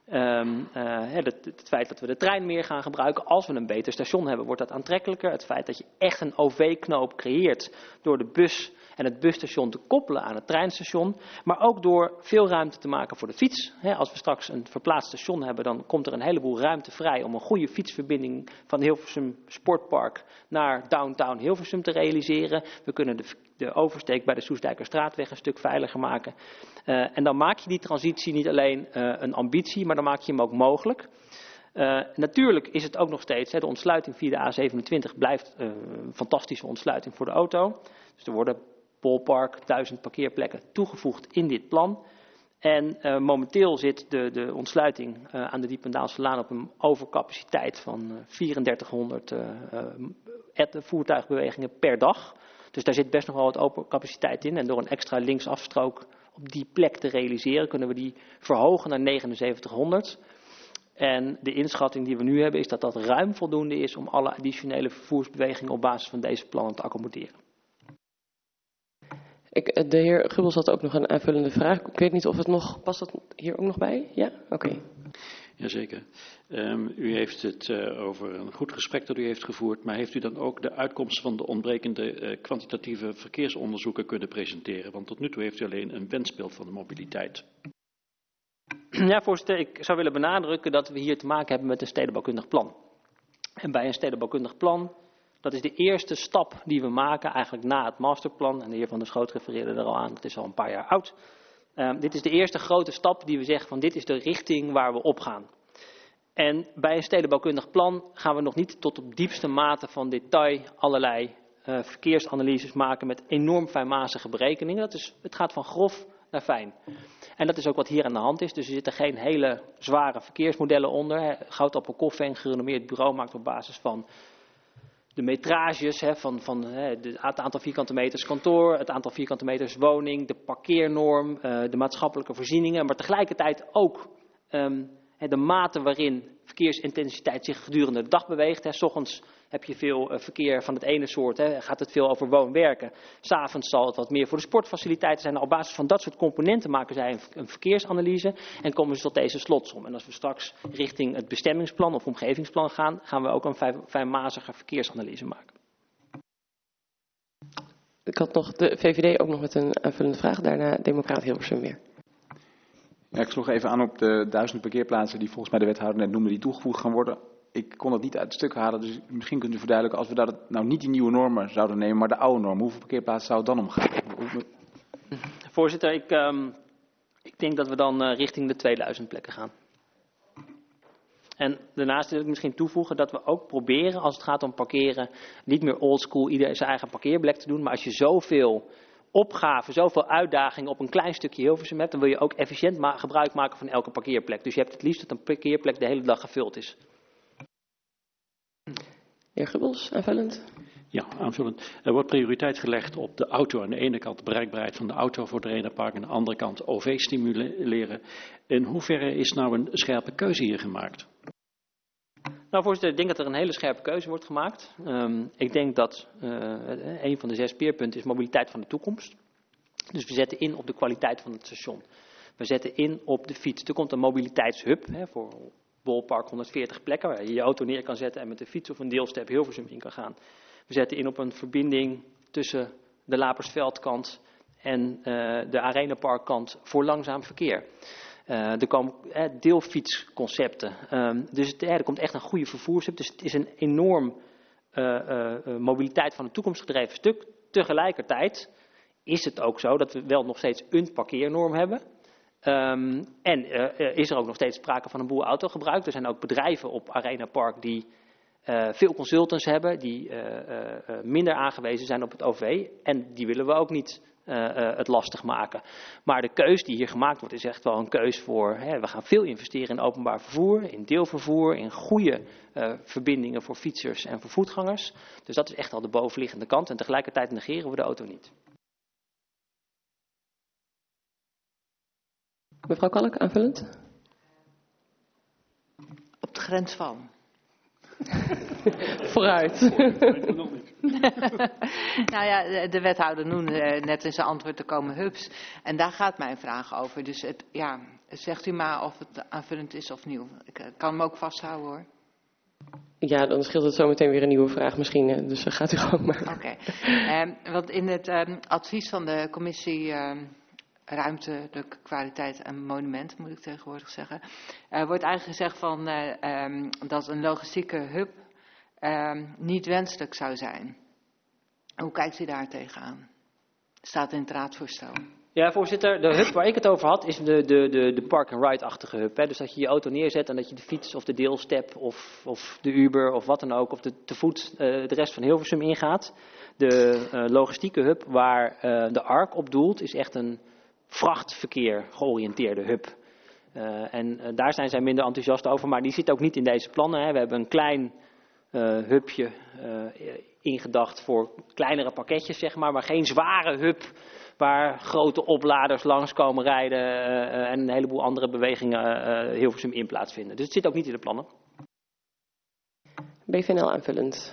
Speaker 7: Um, uh, het, het feit dat we de trein meer gaan gebruiken. Als we een beter station hebben, wordt dat aantrekkelijker. Het feit dat je echt een O V-knoop creëert door de bus en het busstation te koppelen aan het treinstation. Maar ook door veel ruimte te maken voor de fiets. He, als we straks een verplaatst station hebben, dan komt er een heleboel ruimte vrij om een goede fietsverbinding van Hilversum Sportpark naar downtown Hilversum te realiseren. We kunnen de, de oversteek bij de Soesdijkerstraatweg een stuk veiliger maken. Uh, en dan maak je die transitie niet alleen uh, een ambitie, maar dan maak je hem ook mogelijk. Uh, natuurlijk is het ook nog steeds, hè, de ontsluiting via de A zevenentwintig blijft uh, een fantastische ontsluiting voor de auto. Dus er worden Polpark, duizend parkeerplekken toegevoegd in dit plan. En uh, momenteel zit de, de ontsluiting uh, aan de Diependaalselaan op een overcapaciteit van uh, drieëndertighonderd uh, uh, voertuigbewegingen per dag. Dus daar zit best nog wel wat open capaciteit in. En door een extra linksafstrook op die plek te realiseren, kunnen we die verhogen naar negenenzeventighonderd. En de inschatting die we nu hebben is dat dat ruim voldoende is om alle additionele vervoersbewegingen op basis van deze plannen te accommoderen.
Speaker 1: Ik, de heer Gubbels had ook nog een aanvullende vraag. Ik weet niet of het nog, past dat hier ook nog bij? Ja? Oké. Okay.
Speaker 4: Jazeker. Um, u heeft het uh, over een goed gesprek dat u heeft gevoerd, maar heeft u dan ook de uitkomsten van de ontbrekende uh, kwantitatieve verkeersonderzoeken kunnen presenteren? Want tot nu toe heeft u alleen een wensbeeld van de mobiliteit.
Speaker 7: Ja, voorzitter, ik zou willen benadrukken dat we hier te maken hebben met een stedenbouwkundig plan. En bij een stedenbouwkundig plan, dat is de eerste stap die we maken eigenlijk na het masterplan. En de heer Van der Schoot refereerde er al aan, het is al een paar jaar oud. Um, dit is de eerste grote stap die we zeggen van dit is de richting waar we op gaan. En bij een stedenbouwkundig plan gaan we nog niet tot op diepste mate van detail allerlei uh, verkeersanalyses maken met enorm fijnmazige berekeningen. Dat is, het gaat van grof naar fijn. En dat is ook wat hier aan de hand is. Dus er zitten geen hele zware verkeersmodellen onder. Goudappel Koffie, een gerenommeerd bureau, maakt op basis van de metrages, hè, van, van hè, de, het aantal vierkante meters kantoor, het aantal vierkante meters woning, de parkeernorm, uh, de maatschappelijke voorzieningen, maar tegelijkertijd ook um, hè, de mate waarin verkeersintensiteit zich gedurende de dag beweegt. Hè. 's Ochtends heb je veel uh, verkeer van het ene soort, hè, gaat het veel over woon-werken. 's Avonds zal het wat meer voor de sportfaciliteiten zijn. Op basis van dat soort componenten maken zij een, een verkeersanalyse en komen ze tot deze slotsom. En als we straks richting het bestemmingsplan of omgevingsplan gaan, gaan we ook een fijn, fijnmazige verkeersanalyse maken.
Speaker 1: Ik had nog de V V D ook nog met een aanvullende vraag, daarna Democraat Hilversum weer.
Speaker 3: Ja, ik sloeg even aan op de duizend parkeerplaatsen die volgens mij de wethouder net noemde, die toegevoegd gaan worden. Ik kon het niet uit het stuk halen, dus misschien kunt u verduidelijken, als we dat nou niet die nieuwe normen zouden nemen, maar de oude norm, hoeveel parkeerplaatsen zou het dan om gaan?
Speaker 7: Voorzitter, ik, um, ik denk dat we dan uh, richting de tweeduizend plekken gaan. En daarnaast wil ik misschien toevoegen dat we ook proberen, als het gaat om parkeren, niet meer oldschool ieder zijn eigen parkeerplek te doen, maar als je zoveel opgaven, zoveel uitdagingen op een klein stukje Hilversum hebt, dan wil je ook efficiënt ma- gebruik maken van elke parkeerplek. Dus je hebt het liefst dat een parkeerplek de hele dag gevuld is.
Speaker 1: Heer Gubbels, aanvullend.
Speaker 4: Ja, aanvullend. Er wordt prioriteit gelegd op de auto. Aan de ene kant de bereikbaarheid van de auto voor het Arenapark, aan de andere kant O V stimuleren. In hoeverre is nou een scherpe keuze hier gemaakt?
Speaker 7: Nou, voorzitter, ik denk dat er een hele scherpe keuze wordt gemaakt. Um, ik denk dat uh, een van de zes speerpunten is mobiliteit van de toekomst. Dus we zetten in op de kwaliteit van het station. We zetten in op de fiets. Er komt een mobiliteitshub hè, voor Bolpark honderdveertig plekken waar je je auto neer kan zetten en met de fiets of een deelstep Hilversum in kan gaan. We zetten in op een verbinding tussen de Lapersveldkant en uh, de Arenaparkkant voor langzaam verkeer. Uh, er komen eh, deelfietsconcepten. Um, dus het, eh, er komt echt een goede vervoershub. Dus het is een enorm uh, uh, mobiliteit van een toekomstgedreven stuk. Tegelijkertijd is het ook zo dat we wel nog steeds een parkeernorm hebben. Um, en uh, is er ook nog steeds sprake van een boel autogebruik. Er zijn ook bedrijven op Arenapark die uh, veel consultants hebben, die uh, uh, minder aangewezen zijn op het O V. En die willen we ook niet uh, uh, het lastig maken. Maar de keus die hier gemaakt wordt is echt wel een keus voor, hè, we gaan veel investeren in openbaar vervoer, in deelvervoer, in goede uh, verbindingen voor fietsers en voor voetgangers. Dus dat is echt al de bovenliggende kant. En tegelijkertijd negeren we de auto niet.
Speaker 1: Mevrouw Kalk, aanvullend?
Speaker 9: Op de grens van.
Speaker 1: Vooruit.
Speaker 9: Nou ja, de wethouder noemde net in zijn antwoord, er komen hubs. En daar gaat mijn vraag over. Dus het, ja, zegt u maar of het aanvullend is of nieuw. Ik uh, kan hem ook vasthouden hoor.
Speaker 1: Ja, dan scheelt het zo meteen weer een nieuwe vraag misschien. Uh, dus uh, gaat u gewoon maar.
Speaker 9: Oké. Okay. Um, want in het um, advies van de commissie um, Ruimtelijke Kwaliteit en Monument, moet ik tegenwoordig zeggen, uh, wordt eigenlijk gezegd van, uh, um, dat een logistieke hub um, niet wenselijk zou zijn. Hoe kijkt u daar tegenaan? Staat in het raadsvoorstel.
Speaker 7: Ja, voorzitter, de hub waar ik het over had is de, de, de, de park-and-ride-achtige hub. Hè. Dus dat je je auto neerzet en dat je de fiets of de deelstep of, of de Uber of wat dan ook, of de, te voet uh, de rest van Hilversum ingaat. De uh, logistieke hub waar uh, de ARC op doelt is echt een vrachtverkeer georiënteerde hub. Uh, en uh, daar zijn zij minder enthousiast over, maar die zit ook niet in deze plannen. Hè. We hebben een klein uh, hubje uh, ingedacht voor kleinere pakketjes, zeg maar, maar geen zware hub waar grote opladers langs komen rijden uh, en een heleboel andere bewegingen uh, Hilversum in plaatsvinden. Dus het zit ook niet in de plannen.
Speaker 1: B V N L aanvullend.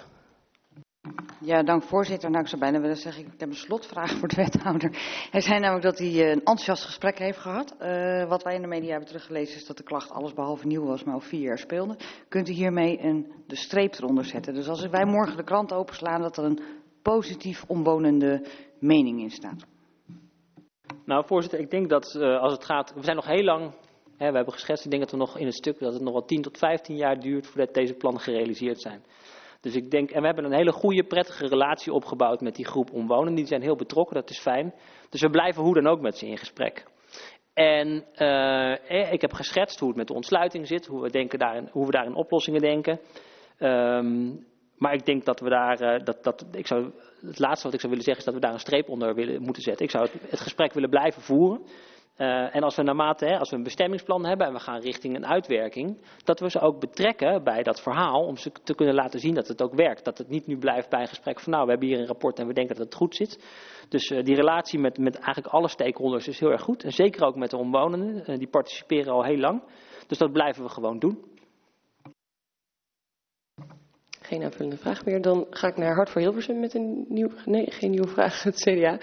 Speaker 11: Ja, dank voorzitter. Nou, ik zou bijna willen zeggen, ik heb een slotvraag voor de wethouder. Hij zei namelijk dat hij een enthousiast gesprek heeft gehad. Uh, wat wij in de media hebben teruggelezen is dat de klacht alles behalve nieuw was, maar al vier jaar speelde. Kunt u hiermee een, de streep eronder zetten? Dus als wij morgen de krant openslaan, dat er een positief omwonende mening in staat.
Speaker 7: Nou, voorzitter, ik denk dat uh, als het gaat, we zijn nog heel lang, hè, we hebben geschetst, ik denk dat we nog in het stuk dat het nog wel tien tot vijftien jaar duurt voordat deze plannen gerealiseerd zijn. Dus ik denk, en we hebben een hele goede, prettige relatie opgebouwd met die groep omwonenden. Die zijn heel betrokken, dat is fijn. Dus we blijven hoe dan ook met ze in gesprek. En uh, ik heb geschetst hoe het met de ontsluiting zit, hoe we, denken daarin, hoe we daarin oplossingen denken. Um, maar ik denk dat we daar, uh, dat, dat, ik zou, het laatste wat ik zou willen zeggen is dat we daar een streep onder willen, moeten zetten. Ik zou het, het gesprek willen blijven voeren. Uh, en als we naarmate, hè, als we een bestemmingsplan hebben en we gaan richting een uitwerking, dat we ze ook betrekken bij dat verhaal om ze te kunnen laten zien dat het ook werkt. Dat het niet nu blijft bij een gesprek van nou, we hebben hier een rapport en we denken dat het goed zit. Dus uh, die relatie met, met eigenlijk alle stakeholders is heel erg goed. En zeker ook met de omwonenden, uh, die participeren al heel lang. Dus dat blijven we gewoon doen.
Speaker 1: Geen aanvullende vraag meer. Dan ga ik naar Hart voor Hilversum met een nieuwe, nee, geen nieuwe vraag, het C D A.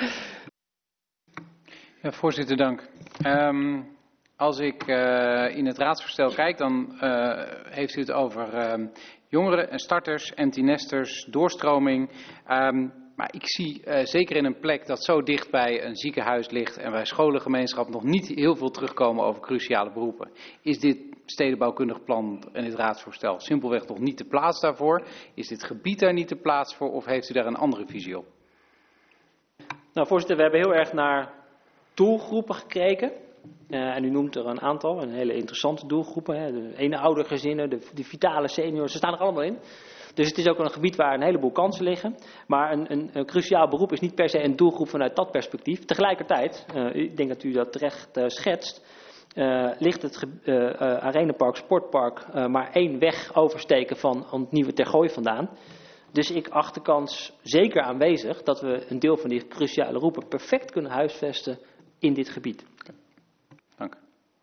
Speaker 12: Ja, voorzitter, dank. Um, als ik uh, in het raadsvoorstel kijk, dan uh, heeft u het over um, jongeren en starters, empty nesters, doorstroming. Um, maar ik zie uh, zeker in een plek dat zo dicht bij een ziekenhuis ligt en bij scholengemeenschap nog niet heel veel terugkomen over cruciale beroepen. Is dit stedenbouwkundig plan en dit raadsvoorstel simpelweg nog niet de plaats daarvoor? Is dit gebied daar niet de plaats voor of heeft u daar een andere visie op?
Speaker 7: Nou, voorzitter, we hebben heel erg naar doelgroepen gekeken. Uh, en u noemt er een aantal, een hele interessante doelgroepen. Hè. De ene oudergezinnen, de, de vitale seniors, ze staan er allemaal in. Dus het is ook een gebied waar een heleboel kansen liggen. Maar een, een, een cruciaal beroep is niet per se een doelgroep vanuit dat perspectief. Tegelijkertijd, uh, ik denk dat u dat terecht uh, schetst, uh, ligt het uh, uh, Arenapark, Sportpark, uh, maar één weg oversteken van het nieuwe Tergooi vandaan. Dus ik acht de kans zeker aanwezig dat we een deel van die cruciale roepen perfect kunnen huisvesten in dit gebied.
Speaker 12: Dank.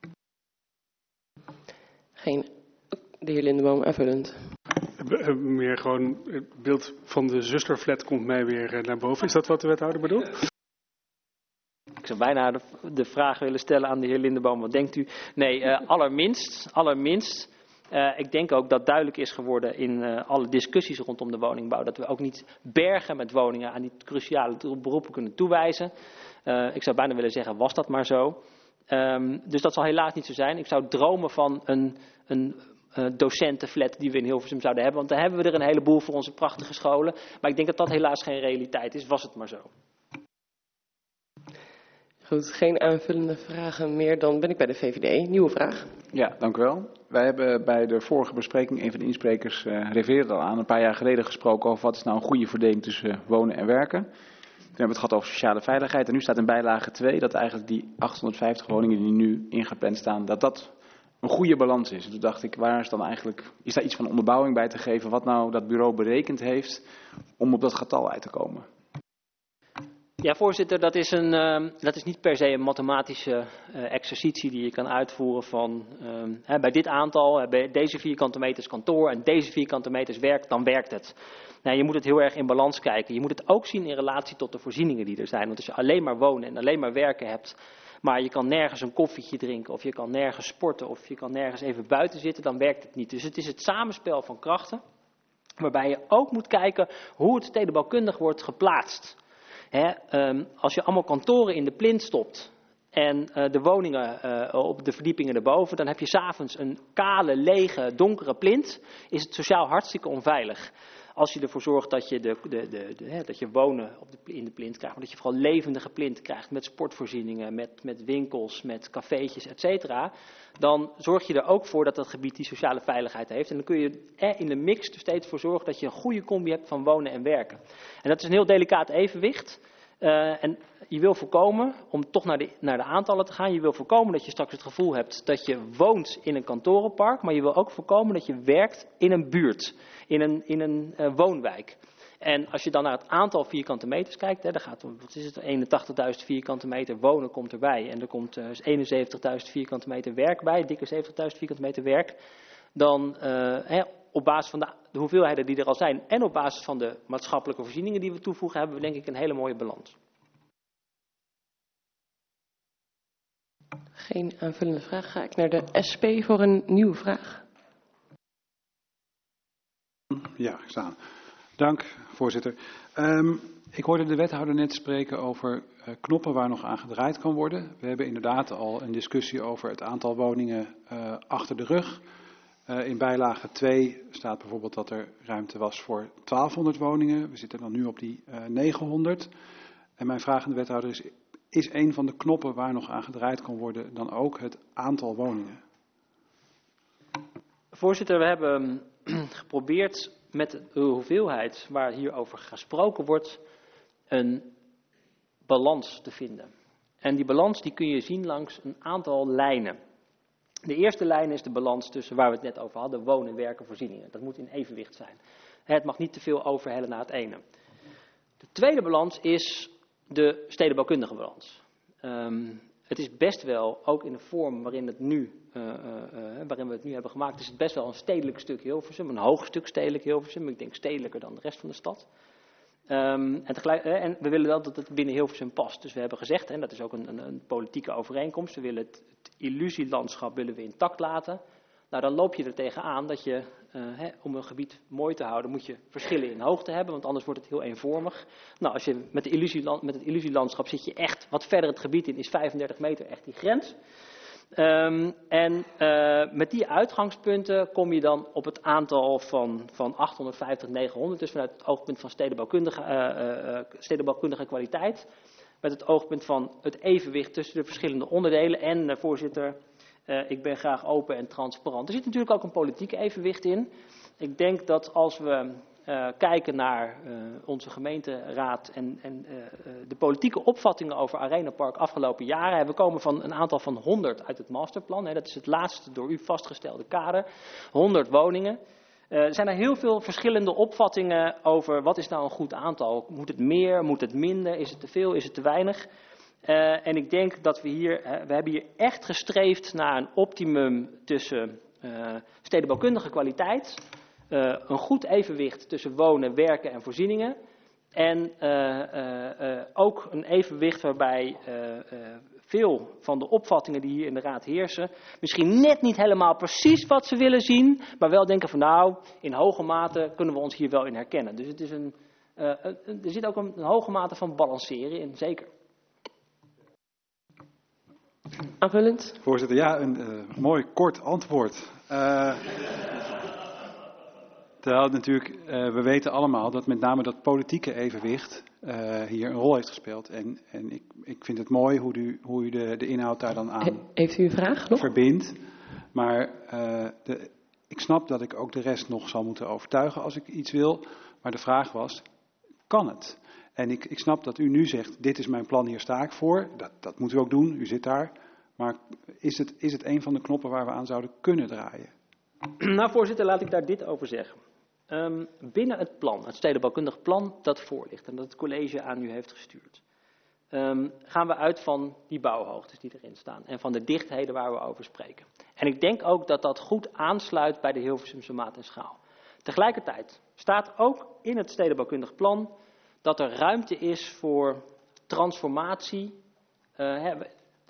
Speaker 1: Geen, de heer Lindeboom, aanvullend.
Speaker 6: Meer gewoon het beeld van de zusterflat komt mij weer naar boven. Is dat wat de wethouder bedoelt?
Speaker 7: Ik zou bijna de, de vraag willen stellen aan de heer Lindeboom. Wat denkt u? Nee, uh, allerminst, allerminst. Uh, ik denk ook dat duidelijk is geworden in uh, alle discussies rondom de woningbouw. Dat we ook niet bergen met woningen aan die cruciale beroepen kunnen toewijzen. Uh, ik zou bijna willen zeggen, was dat maar zo. Um, dus dat zal helaas niet zo zijn. Ik zou dromen van een, een uh, docentenflat die we in Hilversum zouden hebben. Want dan hebben we er een heleboel voor onze prachtige scholen. Maar ik denk dat dat helaas geen realiteit is. Was het maar zo.
Speaker 1: Goed, geen aanvullende vragen meer. Dan ben ik bij de V V D. Nieuwe vraag.
Speaker 3: Ja, dank u wel. Wij hebben bij de vorige bespreking, een van de insprekers uh, refereerde al aan, een paar jaar geleden gesproken over wat is nou een goede verdeling tussen uh, wonen en werken. Toen hebben we het gehad over sociale veiligheid. En nu staat in bijlage twee dat eigenlijk die achthonderdvijftig woningen die nu ingepland staan, dat dat een goede balans is. En toen dacht ik, waar is dan eigenlijk, is daar iets van onderbouwing bij te geven wat nou dat bureau berekend heeft om op dat getal uit te komen?
Speaker 7: Ja, voorzitter, dat is, een, uh, dat is niet per se een mathematische uh, exercitie die je kan uitvoeren van uh, hè, bij dit aantal, uh, bij deze vierkante meters kantoor en deze vierkante meters werk, dan werkt het. Nou, je moet het heel erg in balans kijken. Je moet het ook zien in relatie tot de voorzieningen die er zijn. Want als je alleen maar wonen en alleen maar werken hebt, maar je kan nergens een koffietje drinken of je kan nergens sporten of je kan nergens even buiten zitten, dan werkt het niet. Dus het is het samenspel van krachten, waarbij je ook moet kijken hoe het stedenbouwkundig wordt geplaatst. Hè, um, als je allemaal kantoren in de plint stopt en uh, de woningen uh, op de verdiepingen erboven, dan heb je 's avonds een kale, lege, donkere plint, is het sociaal hartstikke onveilig. Als je ervoor zorgt dat je, de, de, de, de, hè, dat je wonen op de, in de plint krijgt, maar dat je vooral levendige plint krijgt met sportvoorzieningen, met, met winkels, met cafeetjes, et cetera, dan zorg je er ook voor dat dat gebied die sociale veiligheid heeft. En dan kun je er in de mix er steeds voor zorgen dat je een goede combi hebt van wonen en werken. En dat is een heel delicaat evenwicht. Uh, en je wil voorkomen, om toch naar de, naar de aantallen te gaan, je wil voorkomen dat je straks het gevoel hebt dat je woont in een kantorenpark, maar je wil ook voorkomen dat je werkt in een buurt, in een, in een uh, woonwijk. En als je dan naar het aantal vierkante meters kijkt, hè, dan gaat het, wat is het, eenentachtigduizend vierkante meter wonen komt erbij. En er komt uh, eenenzeventigduizend vierkante meter werk bij, dikke zeventigduizend vierkante meter werk. Dan uh, hè, op basis van de, de hoeveelheden die er al zijn en op basis van de maatschappelijke voorzieningen die we toevoegen, hebben we denk ik een hele mooie balans.
Speaker 1: Geen aanvullende vraag. Ga ik naar de S P voor een nieuwe vraag.
Speaker 13: Ja, staan. Dank, voorzitter. Um, ik hoorde de wethouder net spreken over uh, knoppen waar nog aan gedraaid kan worden. We hebben inderdaad al een discussie over het aantal woningen uh, achter de rug. Uh, in bijlage twee staat bijvoorbeeld dat er ruimte was voor twaalfhonderd woningen. We zitten dan nu op die uh, negenhonderd. En mijn vraag aan de wethouder is, is een van de knoppen waar nog aan gedraaid kan worden dan ook het aantal woningen?
Speaker 7: Voorzitter, we hebben geprobeerd met de hoeveelheid waar hierover gesproken wordt een balans te vinden. En die balans die kun je zien langs een aantal lijnen. De eerste lijn is de balans tussen waar we het net over hadden, wonen, werken, voorzieningen. Dat moet in evenwicht zijn. Het mag niet te veel overhellen naar het ene. De tweede balans is de stedenbouwkundige balans. Um, het is best wel, ook in de vorm waarin, het nu, uh, uh, uh, waarin we het nu hebben gemaakt, is het best wel een stedelijk stuk Hilversum. Een hoog stuk stedelijk Hilversum. Ik denk stedelijker dan de rest van de stad. Um, en, tegelijk, uh, en we willen wel dat het binnen Hilversum past. Dus we hebben gezegd, en dat is ook een, een, een politieke overeenkomst, we willen het, het illusielandschap willen we intact laten. Nou, dan loop je er tegenaan dat je, uh, hè, om een gebied mooi te houden, moet je verschillen in hoogte hebben, want anders wordt het heel eenvormig. Nou, als je met, de illusieland, met het illusielandschap zit je echt, wat verder het gebied in is vijfendertig meter, echt die grens. Um, en uh, met die uitgangspunten kom je dan op het aantal van, van achthonderdvijftig, negenhonderd, dus vanuit het oogpunt van stedenbouwkundige, uh, uh, stedenbouwkundige kwaliteit, met het oogpunt van het evenwicht tussen de verschillende onderdelen en, uh, voorzitter, Uh, ik ben graag open en transparant. Er zit natuurlijk ook een politiek evenwicht in. Ik denk dat als we uh, kijken naar uh, onze gemeenteraad en, en uh, de politieke opvattingen over Arenapark afgelopen jaren. Hè, we komen van een aantal van honderd uit het masterplan. Hè, dat is het laatste door u vastgestelde kader. honderd woningen. Uh, er zijn er heel veel verschillende opvattingen over wat is nou een goed aantal. Moet het meer, moet het minder, is het te veel, is het te weinig? Uh, en ik denk dat we hier, uh, we hebben hier echt gestreefd naar een optimum tussen uh, stedenbouwkundige kwaliteit, uh, een goed evenwicht tussen wonen, werken en voorzieningen en uh, uh, uh, ook een evenwicht waarbij uh, uh, veel van de opvattingen die hier in de raad heersen misschien net niet helemaal precies wat ze willen zien, maar wel denken van nou, in hoge mate kunnen we ons hier wel in herkennen. Dus het is een, uh, een, er zit ook een, een hoge mate van balanceren in, zeker.
Speaker 1: Aanvullend?
Speaker 13: Voorzitter, ja, een uh, mooi kort antwoord. Uh, terwijl natuurlijk, uh, we weten allemaal dat met name dat politieke evenwicht uh, hier een rol heeft gespeeld. En, en ik, ik vind het mooi hoe u, hoe u de, de inhoud daar dan aan He,
Speaker 1: heeft u een vraag nog?
Speaker 13: verbindt. Maar uh, de, ik snap dat ik ook de rest nog zal moeten overtuigen als ik iets wil. Maar de vraag was, kan het? En ik, ik snap dat u nu zegt, dit is mijn plan, hier sta ik voor. Dat, dat moet u ook doen, u zit daar. Maar is het, is het een van de knoppen waar we aan zouden kunnen draaien?
Speaker 7: Nou, voorzitter, laat ik daar dit over zeggen. Um, binnen het plan, het stedenbouwkundig plan dat voor ligt en dat het college aan u heeft gestuurd, um, gaan we uit van die bouwhoogtes die erin staan en van de dichtheden waar we over spreken. En ik denk ook dat dat goed aansluit bij de Hilversumse maat en schaal. Tegelijkertijd staat ook in het stedenbouwkundig plan dat er ruimte is voor transformatie. Uh,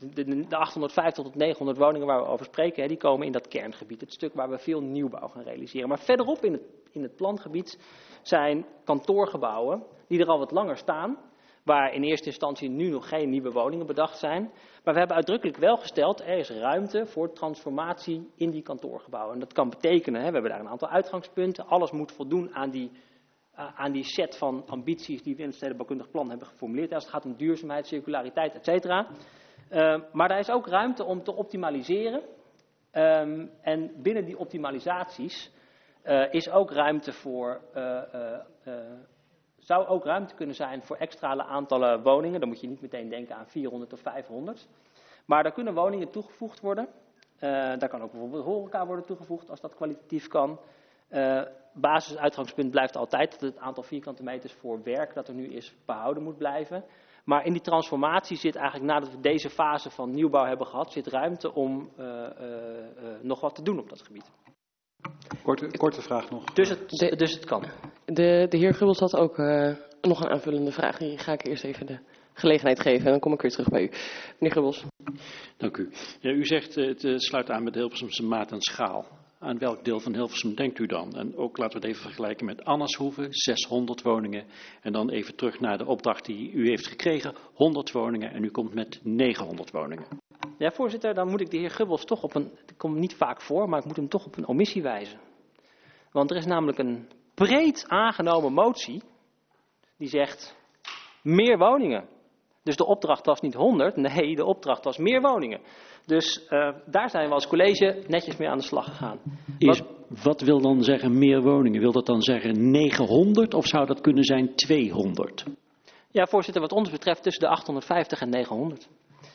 Speaker 7: de, de, de achthonderdvijftig tot negenhonderd woningen waar we over spreken, hè, die komen in dat kerngebied. Het stuk waar we veel nieuwbouw gaan realiseren. Maar verderop in het, in het plangebied zijn kantoorgebouwen die er al wat langer staan. Waar in eerste instantie nu nog geen nieuwe woningen bedacht zijn. Maar we hebben uitdrukkelijk wel gesteld, er is ruimte voor transformatie in die kantoorgebouwen. En dat kan betekenen, hè, we hebben daar een aantal uitgangspunten. Alles moet voldoen aan die, uh, aan die set van ambities die we in het stedenbouwkundig plan hebben geformuleerd. Als het gaat om duurzaamheid, circulariteit, et cetera. Uh, maar daar is ook ruimte om te optimaliseren. Um, en binnen die optimalisaties uh, is ook ruimte voor... Uh, uh, uh, zou ook ruimte kunnen zijn voor extra aantallen woningen. Dan moet je niet meteen denken aan vierhonderd of vijfhonderd. Maar daar kunnen woningen toegevoegd worden. Uh, daar kan ook bijvoorbeeld horeca worden toegevoegd als dat kwalitatief kan. Uh, basisuitgangspunt blijft altijd dat het aantal vierkante meters voor werk dat er nu is behouden moet blijven. Maar in die transformatie zit eigenlijk, nadat we deze fase van nieuwbouw hebben gehad, zit ruimte om uh, uh, uh, nog wat te doen op dat gebied.
Speaker 13: Korte, korte vraag nog.
Speaker 7: Dus het, de, dus het kan.
Speaker 1: De, de heer Gubbels had ook uh, nog een aanvullende vraag. Die ga ik eerst even de gelegenheid geven en dan kom ik weer terug bij u. Meneer Gubbels.
Speaker 4: Dank u. Ja, u zegt uh, het uh, sluit aan met Hilversumse maat en schaal. Aan welk deel van Hilversum denkt u dan? En ook laten we het even vergelijken met Annershoeve, zeshonderd woningen. En dan even terug naar de opdracht die u heeft gekregen, honderd woningen. En u komt met negenhonderd woningen.
Speaker 7: Ja, voorzitter, dan moet ik de heer Gubbels toch op een, het komt niet vaak voor, maar ik moet hem toch op een omissie wijzen. Want er is namelijk een breed aangenomen motie die zegt meer woningen. Dus de opdracht was niet honderd, nee, de opdracht was meer woningen. Dus uh, daar zijn we als college netjes mee aan de slag gegaan.
Speaker 4: Is, wat, wat wil dan zeggen meer woningen? Wil dat dan zeggen negenhonderd of zou dat kunnen zijn tweehonderd?
Speaker 7: Ja, voorzitter, wat ons betreft tussen de achthonderdvijftig en negenhonderd.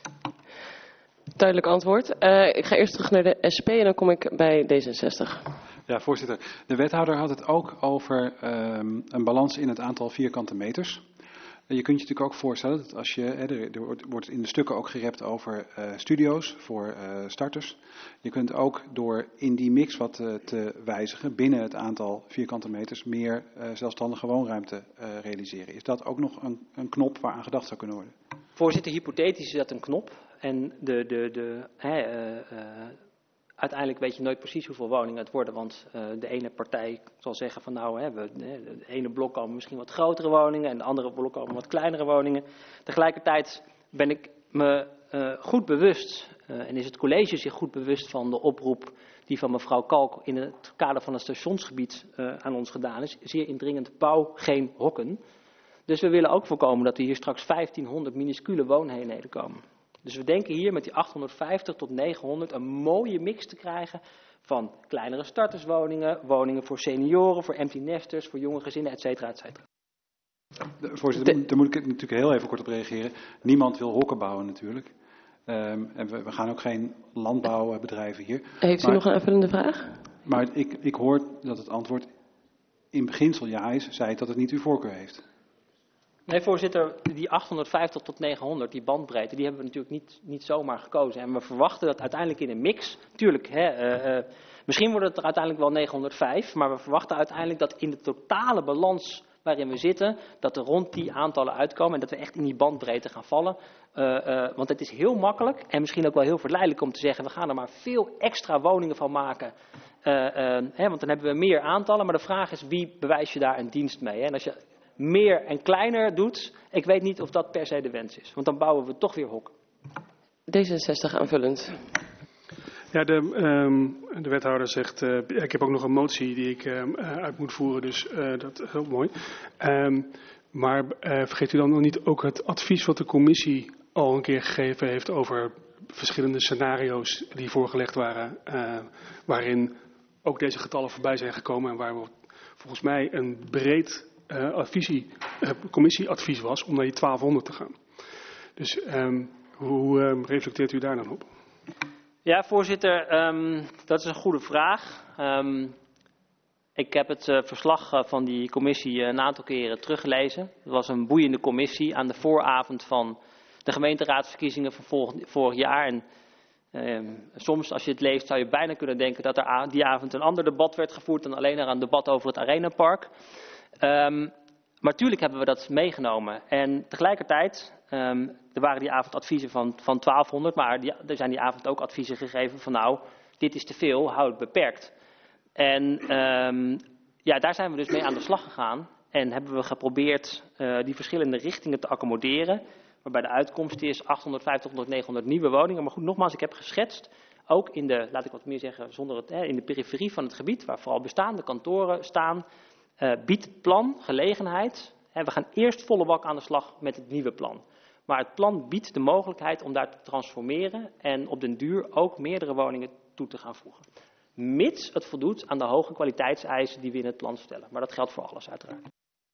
Speaker 1: Duidelijk antwoord. Uh, ik ga eerst terug naar de S P en dan kom ik bij D zesenzestig.
Speaker 13: Ja, voorzitter. De wethouder had het ook over um, een balans in het aantal vierkante meters. Je kunt je natuurlijk ook voorstellen dat als je, hè, er, er wordt in de stukken ook gerept over uh, studio's voor uh, starters. Je kunt ook door in die mix wat uh, te wijzigen binnen het aantal vierkante meters meer uh, zelfstandige woonruimte uh, realiseren. Is dat ook nog een, een knop waar aan gedacht zou kunnen worden?
Speaker 7: Voorzitter, hypothetisch is dat een knop. En de, de, de, hè, uh, uh, uiteindelijk weet je nooit precies hoeveel woningen het worden. Want uh, de ene partij zal zeggen van nou, hè, we, de ene blok komen misschien wat grotere woningen en de andere blok komen wat kleinere woningen. Tegelijkertijd ben ik me uh, goed bewust uh, en is het college zich goed bewust van de oproep die van mevrouw Kalk in het kader van het stationsgebied uh, aan ons gedaan is. Zeer indringend, bouw geen hokken. Dus we willen ook voorkomen dat er hier straks vijftienhonderd minuscule wooneenheden komen. Dus we denken hier met die achthonderdvijftig tot negenhonderd een mooie mix te krijgen van kleinere starterswoningen, woningen voor senioren, voor empty nesters, voor jonge gezinnen, et cetera, et cetera.
Speaker 13: Voorzitter, daar moet ik natuurlijk heel even kort op reageren. Niemand wil hokken bouwen natuurlijk. Um, en we, we gaan ook geen landbouwbedrijven hier.
Speaker 1: Heeft u maar, nog een aanvullende vraag?
Speaker 13: Maar ik, ik hoor dat het antwoord in beginsel ja is, zei het dat het niet uw voorkeur heeft.
Speaker 7: Nee, voorzitter, die achthonderdvijftig tot negenhonderd, die bandbreedte, die hebben we natuurlijk niet, niet zomaar gekozen. En we verwachten dat uiteindelijk in een mix, tuurlijk, hè, uh, uh, misschien wordt het er uiteindelijk wel negenhonderdvijf, maar we verwachten uiteindelijk dat in de totale balans waarin we zitten, dat er rond die aantallen uitkomen en dat we echt in die bandbreedte gaan vallen. Uh, uh, want het is heel makkelijk en misschien ook wel heel verleidelijk om te zeggen, we gaan er maar veel extra woningen van maken. Uh, uh, hè, want dan hebben we meer aantallen, maar de vraag is wie bewijs je daar een dienst mee? Hè? En als je meer en kleiner doet, ik weet niet of dat per se de wens is. Want dan bouwen we toch weer hokken.
Speaker 1: D zesenzestig aanvullend.
Speaker 6: Ja, de, um, de wethouder zegt, uh, ik heb ook nog een motie die ik uh, uit moet voeren, dus uh, dat is heel mooi. Um, maar uh, vergeet u dan nog niet ook het advies wat de commissie al een keer gegeven heeft over verschillende scenario's die voorgelegd waren, uh, waarin ook deze getallen voorbij zijn gekomen en waar we volgens mij een breed Uh, advisie, uh, commissieadvies was om naar die twaalfhonderd te gaan. Dus um, hoe um, reflecteert u daar dan op?
Speaker 7: Ja, voorzitter, um, dat is een goede vraag. Um, ik heb het uh, verslag uh, van die commissie uh, een aantal keren teruggelezen. Het was een boeiende commissie aan de vooravond van de gemeenteraadsverkiezingen van vorig, vorig jaar. En um, soms, als je het leest, zou je bijna kunnen denken dat er die avond een ander debat werd gevoerd dan alleen maar een debat over het Arenapark. Um, maar tuurlijk hebben we dat meegenomen. En tegelijkertijd Um, er waren die avond adviezen van, van twaalfhonderd, maar die, er zijn die avond ook adviezen gegeven van nou, dit is te veel, hou het beperkt. En um, ja, daar zijn we dus mee aan de slag gegaan en hebben we geprobeerd uh, die verschillende richtingen te accommoderen. Waarbij de uitkomst is achthonderdvijftig tot negenhonderd nieuwe woningen. Maar goed, nogmaals, ik heb geschetst, ook in de, laat ik wat meer zeggen, zonder het, hè, in de periferie van het gebied, waar vooral bestaande kantoren staan, uh, biedt het plan gelegenheid. En we gaan eerst volle bak aan de slag met het nieuwe plan. Maar het plan biedt de mogelijkheid om daar te transformeren en op den duur ook meerdere woningen toe te gaan voegen. Mits het voldoet aan de hoge kwaliteitseisen die we in het plan stellen. Maar dat geldt voor alles uiteraard.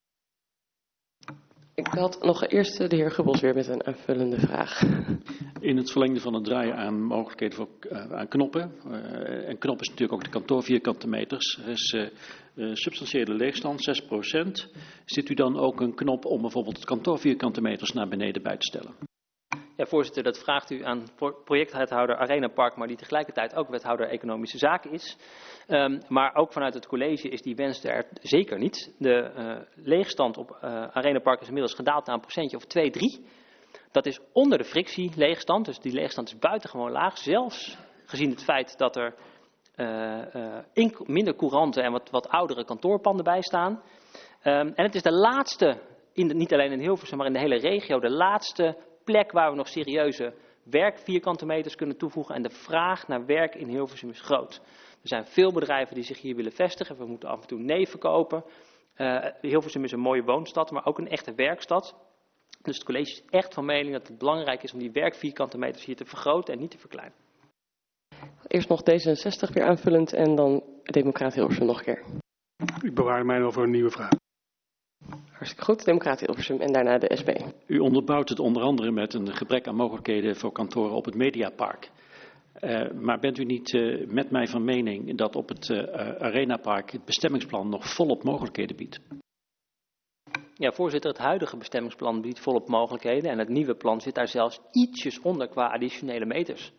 Speaker 1: Ik had nog eerst de heer Gubbels weer met een aanvullende vraag.
Speaker 4: In het verlengde van het draaien aan mogelijkheden voor, uh, aan knoppen. Uh, en knop is natuurlijk ook de kantoorvierkante meters. Er is uh, uh, substantiële leegstand, zes procent. Zit u dan ook een knop om bijvoorbeeld het kantoorvierkante meters naar beneden bij te stellen?
Speaker 7: Ja, voorzitter, dat vraagt u aan projectwethouder Arena Park, maar die tegelijkertijd ook wethouder Economische Zaken is. Um, maar ook vanuit het college is die wens er zeker niet. De uh, leegstand op uh, Arena Park is inmiddels gedaald naar een procentje of twee, drie. Dat is onder de frictieleegstand, dus die leegstand is buitengewoon laag. Zelfs gezien het feit dat er uh, uh, in, minder courante en wat, wat oudere kantoorpanden bij staan. Um, en het is de laatste, in de, niet alleen in Hilversum, maar in de hele regio, de laatste plek waar we nog serieuze werkvierkante meters kunnen toevoegen. En de vraag naar werk in Hilversum is groot. Er zijn veel bedrijven die zich hier willen vestigen. We moeten af en toe nee verkopen. Uh, Hilversum is een mooie woonstad, maar ook een echte werkstad. Dus het college is echt van mening dat het belangrijk is om die werkvierkante meters hier te vergroten en niet te verkleinen.
Speaker 1: Eerst nog D zesenzestig weer aanvullend en dan Democraat Hilversum nog een keer.
Speaker 6: Ik bewaar mij wel voor een nieuwe vraag.
Speaker 1: Hartstikke goed, Democraat Hilversum en daarna de S P.
Speaker 4: U onderbouwt het onder andere met een gebrek aan mogelijkheden voor kantoren op het Mediapark. Uh, maar bent u niet uh, met mij van mening dat op het uh, Arenapark het bestemmingsplan nog volop mogelijkheden biedt?
Speaker 7: Ja, voorzitter, het huidige bestemmingsplan biedt volop mogelijkheden en het nieuwe plan zit daar zelfs ietsjes onder qua additionele meters.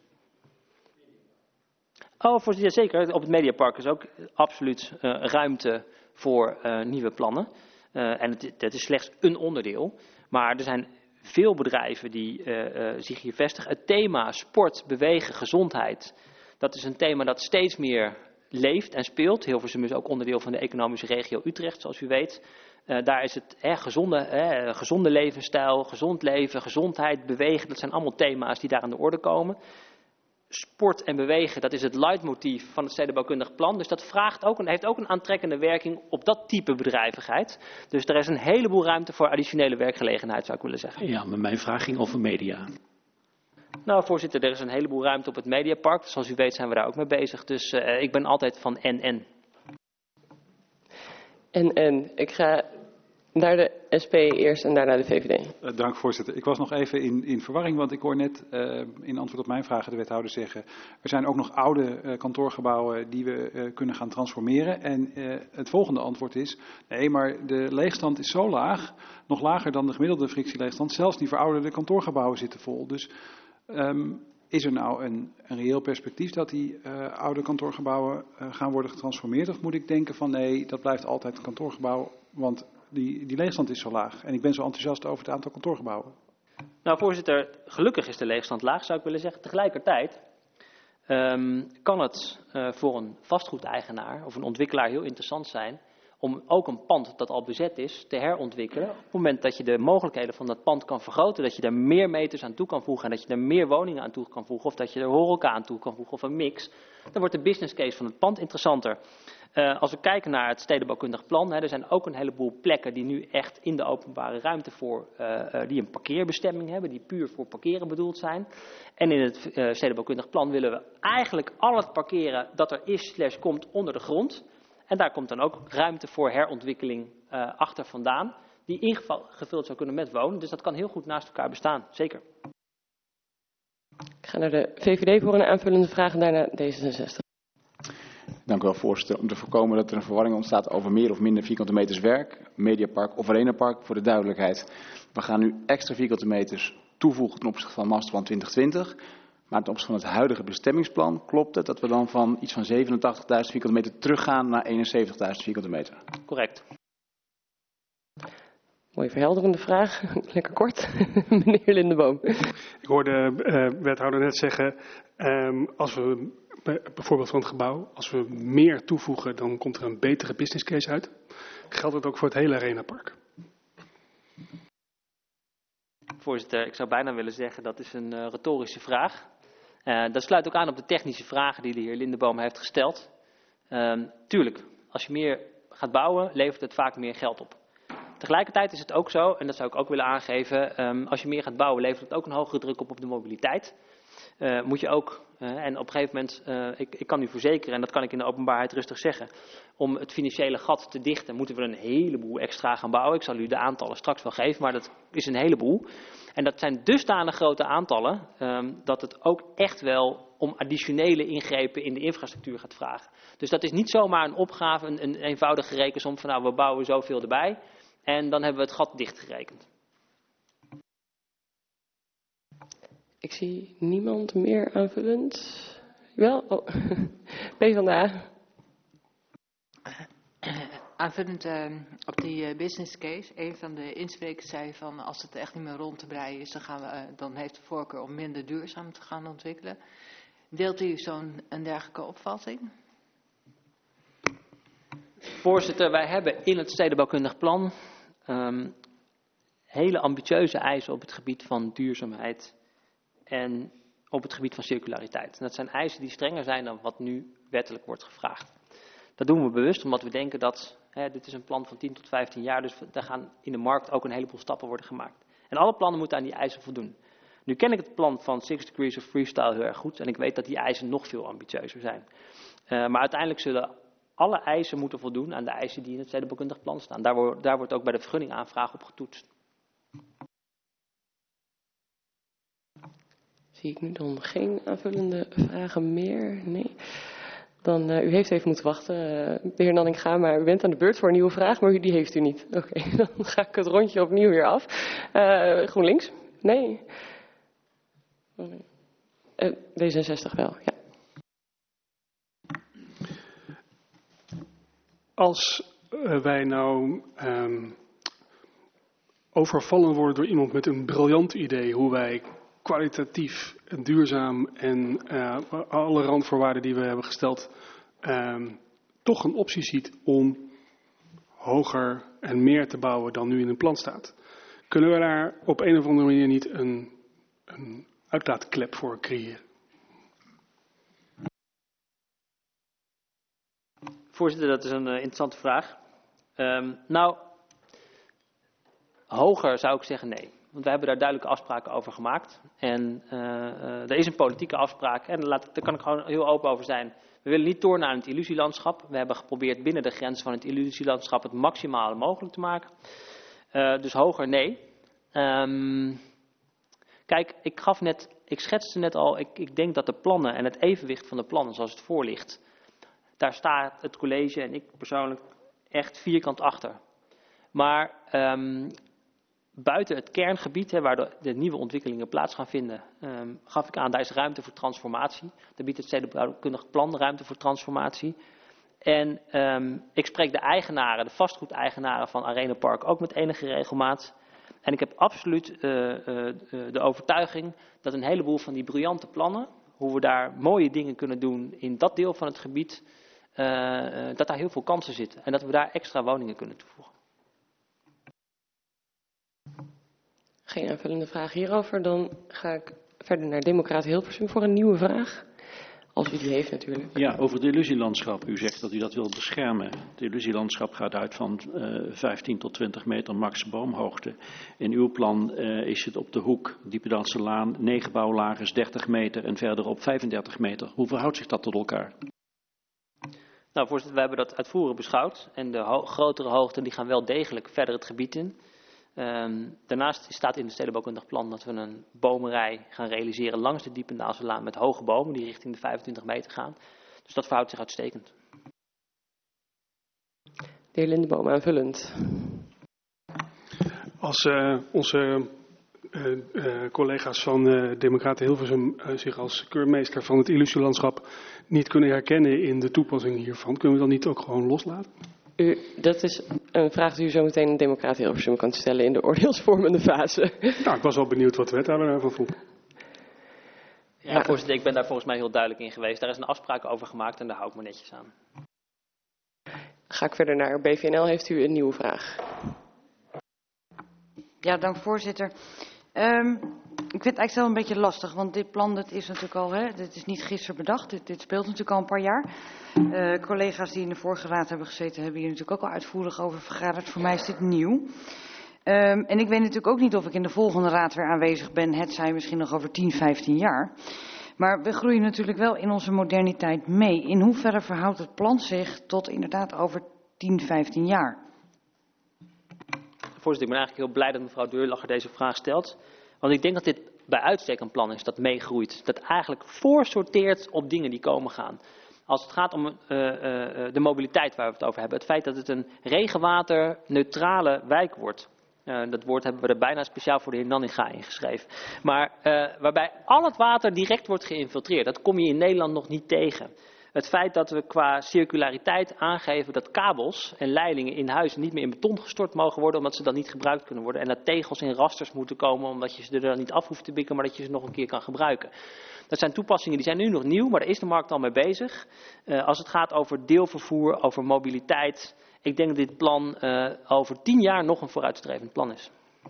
Speaker 7: Oh, voorzitter, zeker. Op het Mediapark is ook absoluut uh, ruimte voor uh, nieuwe plannen. Uh, en het, het is slechts een onderdeel. Maar er zijn veel bedrijven die uh, uh, zich hier vestigen. Het thema sport, bewegen, gezondheid. Dat is een thema dat steeds meer leeft en speelt. Hilversum is ook onderdeel van de economische regio Utrecht, zoals u weet. Uh, daar is het hè, gezonde, hè, gezonde levensstijl, gezond leven, gezondheid, bewegen. Dat zijn allemaal thema's die daar aan de orde komen. Sport en bewegen, dat is het leidmotief van het stedenbouwkundig plan. Dus dat vraagt ook een, heeft ook een aantrekkende werking op dat type bedrijvigheid. Dus er is een heleboel ruimte voor additionele werkgelegenheid, zou ik willen zeggen.
Speaker 4: Ja, maar mijn vraag ging over media.
Speaker 7: Nou, voorzitter, er is een heleboel ruimte op het Mediapark. Zoals u weet zijn we daar ook mee bezig. Dus uh, ik ben altijd van en-en.
Speaker 1: En-en. Ik ga naar de S P eerst en daarna de V V D.
Speaker 13: Uh, dank voorzitter. Ik was nog even in, in verwarring, want ik hoor net uh, in antwoord op mijn vragen de wethouder zeggen. Er zijn ook nog oude uh, kantoorgebouwen die we uh, kunnen gaan transformeren. En uh, het volgende antwoord is, nee, maar de leegstand is zo laag, nog lager dan de gemiddelde frictieleegstand. Zelfs die verouderde kantoorgebouwen zitten vol. Dus um, is er nou een, een reëel perspectief dat die uh, oude kantoorgebouwen uh, gaan worden getransformeerd? Of moet ik denken van nee, dat blijft altijd een kantoorgebouw, want Die, die leegstand is zo laag. En ik ben zo enthousiast over het aantal kantoorgebouwen.
Speaker 7: Nou, voorzitter, gelukkig is de leegstand laag, zou ik willen zeggen. Tegelijkertijd um, kan het uh, voor een vastgoedeigenaar of een ontwikkelaar heel interessant zijn om ook een pand dat al bezet is te herontwikkelen. Op het moment dat je de mogelijkheden van dat pand kan vergroten, dat je er meer meters aan toe kan voegen en dat je er meer woningen aan toe kan voegen of dat je er horeca aan toe kan voegen of een mix, dan wordt de business case van het pand interessanter. Uh, als we kijken naar het stedenbouwkundig plan, hè, er zijn ook een heleboel plekken die nu echt in de openbare ruimte voor, uh, uh, die een parkeerbestemming hebben, die puur voor parkeren bedoeld zijn. En in het uh, stedenbouwkundig plan willen we eigenlijk al het parkeren dat er is slash komt onder de grond. En daar komt dan ook ruimte voor herontwikkeling uh, achter vandaan, die ingevuld zou kunnen met wonen. Dus dat kan heel goed naast elkaar bestaan, zeker.
Speaker 1: Ik ga naar de V V D voor een aanvullende vraag en daarna D zesenzestig.
Speaker 3: Dank u wel, voorzitter. Om te voorkomen dat er een verwarring ontstaat over meer of minder vierkante meters werk, Mediapark of Arenapark, voor de duidelijkheid. We gaan nu extra vierkante meters toevoegen ten opzichte van masterplan twintig twintig. Maar ten opzichte van het huidige bestemmingsplan klopt het dat we dan van iets van zevenentachtigduizend vierkante meter teruggaan naar eenenzeventigduizend vierkante meter.
Speaker 7: Correct.
Speaker 1: Mooie verhelderende vraag. Lekker kort. Meneer Lindeboom.
Speaker 6: Ik hoorde uh, wethouder net zeggen, um, als we bijvoorbeeld van het gebouw, als we meer toevoegen, dan komt er een betere business case uit. Geldt dat ook voor het hele Arenapark?
Speaker 7: Voorzitter, ik zou bijna willen zeggen dat is een uh, retorische vraag. Uh, dat sluit ook aan op de technische vragen die de heer Lindeboom heeft gesteld. Uh, tuurlijk, als je meer gaat bouwen, levert het vaak meer geld op. Tegelijkertijd is het ook zo, en dat zou ik ook willen aangeven, um, als je meer gaat bouwen, levert het ook een hogere druk op op de mobiliteit. Uh, moet je ook, uh, en op een gegeven moment, uh, ik, ik kan u verzekeren, en dat kan ik in de openbaarheid rustig zeggen, om het financiële gat te dichten, moeten we een heleboel extra gaan bouwen. Ik zal u de aantallen straks wel geven, maar dat is een heleboel. En dat zijn dusdanig grote aantallen, um, dat het ook echt wel om additionele ingrepen in de infrastructuur gaat vragen. Dus dat is niet zomaar een opgave, een, een eenvoudige rekensom van nou, we bouwen zoveel erbij. En dan hebben we het gat dichtgerekend.
Speaker 1: Ik zie niemand meer aanvullend. Wel? Oh. PvdA.
Speaker 9: Aanvullend uh, op die uh, business case. Een van de insprekers zei van als het echt niet meer rond te breien is, dan, gaan we, uh, dan heeft de voorkeur om minder duurzaam te gaan ontwikkelen. Deelt u zo'n een dergelijke opvatting?
Speaker 7: Voorzitter, wij hebben in het stedenbouwkundig plan um, hele ambitieuze eisen op het gebied van duurzaamheid en op het gebied van circulariteit. En dat zijn eisen die strenger zijn dan wat nu wettelijk wordt gevraagd. Dat doen we bewust omdat we denken dat, hè, dit is een plan van tien tot vijftien jaar, dus daar gaan in de markt ook een heleboel stappen worden gemaakt. En alle plannen moeten aan die eisen voldoen. Nu ken ik het plan van Six Degrees of Freestyle heel erg goed en ik weet dat die eisen nog veel ambitieuzer zijn. Uh, maar uiteindelijk zullen alle eisen moeten voldoen aan de eisen die in het stedenbouwkundig plan staan. Daar, wordt, daar wordt ook bij de vergunningaanvraag op getoetst.
Speaker 1: Zie ik nu dan geen aanvullende vragen meer? Nee. Dan, uh, u heeft even moeten wachten, uh, de heer Nanninga, maar u bent aan de beurt voor een nieuwe vraag, maar u, die heeft u niet. Oké, okay, dan ga ik het rondje opnieuw weer af. Uh, GroenLinks? Nee. Oh, nee. Uh, D zesenzestig wel, ja.
Speaker 6: Als uh, wij nou um, overvallen worden door iemand met een briljant idee hoe wij kwalitatief en duurzaam en uh, alle randvoorwaarden die we hebben gesteld um, toch een optie ziet om hoger en meer te bouwen dan nu in een plan staat, kunnen we daar op een of andere manier niet een, een uitlaatklep voor creëren?
Speaker 7: Voorzitter, dat is een uh, interessante vraag. Um, nou, hoger zou ik zeggen nee. Want we hebben daar duidelijke afspraken over gemaakt. En uh, uh, er is een politieke afspraak. En laat, daar kan ik gewoon heel open over zijn. We willen niet tornen aan het illusielandschap. We hebben geprobeerd binnen de grens van het illusielandschap het maximale mogelijk te maken. Uh, dus hoger nee. Um, kijk, ik gaf net, ik schetste net al, ik, ik denk dat de plannen en het evenwicht van de plannen zoals het voor ligt, daar staat het college en ik persoonlijk echt vierkant achter. Maar um, buiten het kerngebied, hè, waar de, de nieuwe ontwikkelingen plaats gaan vinden, um, gaf ik aan, daar is ruimte voor transformatie. Daar biedt het stedenbouwkundig plan ruimte voor transformatie. En um, ik spreek de eigenaren, de vastgoedeigenaren van Arenapark ook met enige regelmaat. En ik heb absoluut uh, uh, de overtuiging dat een heleboel van die briljante plannen, hoe we daar mooie dingen kunnen doen in dat deel van het gebied, uh, uh, dat daar heel veel kansen zitten. En dat we daar extra woningen kunnen toevoegen.
Speaker 1: Geen aanvullende vraag hierover. Dan ga ik verder naar Democraten Hilversum voor een nieuwe vraag. Als u die heeft natuurlijk.
Speaker 4: Ja, over het illusielandschap. U zegt dat u dat wil beschermen. Het illusielandschap gaat uit van uh, vijftien tot twintig meter max boomhoogte. In uw plan uh, is het op de hoek Diependaalse Laan, negen bouwlagers, dertig meter en verderop vijfendertig meter. Hoe verhoudt zich dat tot elkaar?
Speaker 7: Nou, voorzitter, we hebben dat uitvoerig beschouwd. En de ho- grotere hoogten die gaan wel degelijk verder het gebied in. Um, daarnaast staat in het stedenbouwkundig plan dat we een bomenrij gaan realiseren langs de Diependaalse Laan met hoge bomen die richting de vijfentwintig meter gaan. Dus dat verhoudt zich uitstekend.
Speaker 1: De heer Lindeboom aanvullend.
Speaker 6: Als uh, onze uh, uh, collega's van uh, Democraten Hilversum uh, zich als keurmeester van het illusielandschap niet kunnen herkennen in de toepassing hiervan, kunnen we dan niet ook gewoon loslaten?
Speaker 1: U, dat is een vraag die u zo meteen een democraat Hilversum kan stellen in de oordeelsvormende fase.
Speaker 6: Nou, ik was wel benieuwd wat de wethouder daarvan vond.
Speaker 7: Ja, ja, voorzitter, ik ben daar volgens mij heel duidelijk in geweest. Daar is een afspraak over gemaakt en daar hou ik me netjes aan.
Speaker 1: Ga ik verder naar B V N L. Heeft u een nieuwe vraag?
Speaker 11: Ja, dank voorzitter. Um, ik vind het eigenlijk wel een beetje lastig, want dit plan dat is natuurlijk al, hè, dit is niet gisteren bedacht. Dit, dit speelt natuurlijk al een paar jaar. Uh, collega's die in de vorige raad hebben gezeten hebben hier natuurlijk ook al uitvoerig over vergaderd. Voor mij is dit nieuw. Um, en ik weet natuurlijk ook niet of ik in de volgende raad weer aanwezig ben. Het zij misschien nog over tien, vijftien jaar. Maar we groeien natuurlijk wel in onze moderniteit mee. In hoeverre verhoudt het plan zich tot inderdaad over tien, vijftien jaar?
Speaker 7: Voorzitter, ik ben eigenlijk heel blij dat mevrouw Deurlacher deze vraag stelt. Want ik denk dat dit bij uitstek een plan is dat meegroeit. Dat eigenlijk voorsorteert op dingen die komen gaan. Als het gaat om uh, uh, de mobiliteit waar we het over hebben. Het feit dat het een regenwaterneutrale wijk wordt. Uh, dat woord hebben we er bijna speciaal voor de heer Nanninga ingeschreven. Maar uh, waarbij al het water direct wordt geïnfiltreerd. Dat kom je in Nederland nog niet tegen. Het feit dat we qua circulariteit aangeven dat kabels en leidingen in huizen niet meer in beton gestort mogen worden, omdat ze dan niet gebruikt kunnen worden. En dat tegels in rasters moeten komen, omdat je ze er dan niet af hoeft te bikken, maar dat je ze nog een keer kan gebruiken. Dat zijn toepassingen die zijn nu nog nieuw, maar daar is de markt al mee bezig. Uh, als het gaat over deelvervoer, over mobiliteit, ik denk dat dit plan uh, over tien jaar nog een vooruitstrevend plan is.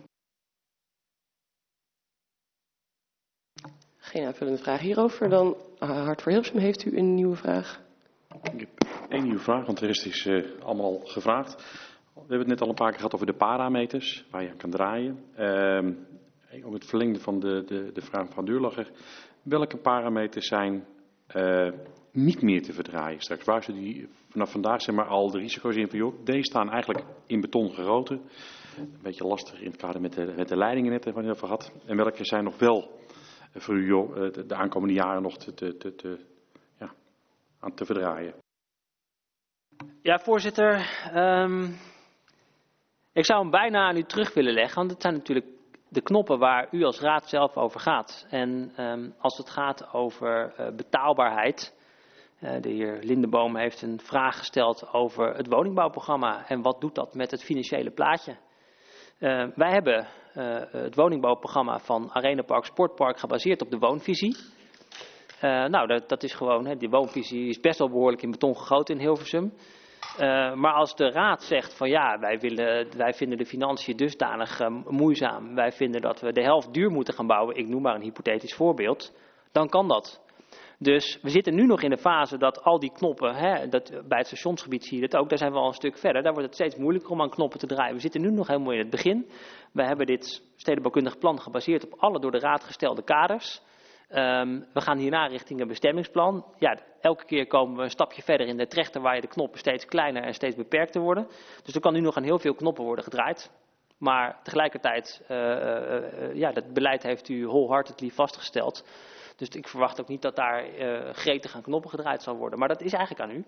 Speaker 1: Geen aanvullende vraag hierover. Dan uh, Hart voor Hilversum, heeft u een nieuwe vraag?
Speaker 14: Ik heb één nieuwe vraag, want de rest is uh, allemaal al gevraagd. We hebben het net al een paar keer gehad over de parameters waar je aan kan draaien. Uh, om het verlengde van de, de, de vraag van Deurlacher. Welke parameters zijn uh, niet meer te verdraaien straks? Waar ze die vanaf vandaag zeg maar, al de risico's in van, joh, deze staan eigenlijk in beton gegoten. Een beetje lastig in het kader met de, met de leidingen net waar je over had. En welke zijn nog wel voor u de, de aankomende jaren nog te, te, te, te, ja, aan te verdraaien?
Speaker 7: Ja, voorzitter. Um, ik zou hem bijna aan u terug willen leggen, want het zijn natuurlijk de knoppen waar u als raad zelf over gaat. En um, als het gaat over uh, betaalbaarheid, uh, de heer Lindeboom heeft een vraag gesteld over het woningbouwprogramma en wat doet dat met het financiële plaatje. Uh, wij hebben uh, het woningbouwprogramma van Arenapark Sportpark gebaseerd op de woonvisie. Uh, nou, dat, dat is gewoon, hè, die woonvisie is best wel behoorlijk in beton gegoten in Hilversum. Uh, maar als de raad zegt van ja, wij, willen, wij vinden de financiën dusdanig uh, moeizaam. Wij vinden dat we de helft duur moeten gaan bouwen. Ik noem maar een hypothetisch voorbeeld. Dan kan dat. Dus we zitten nu nog in de fase dat al die knoppen, hè, dat, bij het stationsgebied zie je dat ook, daar zijn we al een stuk verder. Daar wordt het steeds moeilijker om aan knoppen te draaien. We zitten nu nog helemaal in het begin. We hebben dit stedenbouwkundig plan gebaseerd op alle door de raad gestelde kaders. Um, we gaan hierna richting een bestemmingsplan. Ja, elke keer komen we een stapje verder in de trechter waar je de knoppen steeds kleiner en steeds beperkter worden. Dus er kan nu nog aan heel veel knoppen worden gedraaid. Maar tegelijkertijd, uh, uh, uh, ja, dat beleid heeft u wholeheartedly vastgesteld. Dus ik verwacht ook niet dat daar uh, gretig aan knoppen gedraaid zal worden. Maar dat is eigenlijk aan u.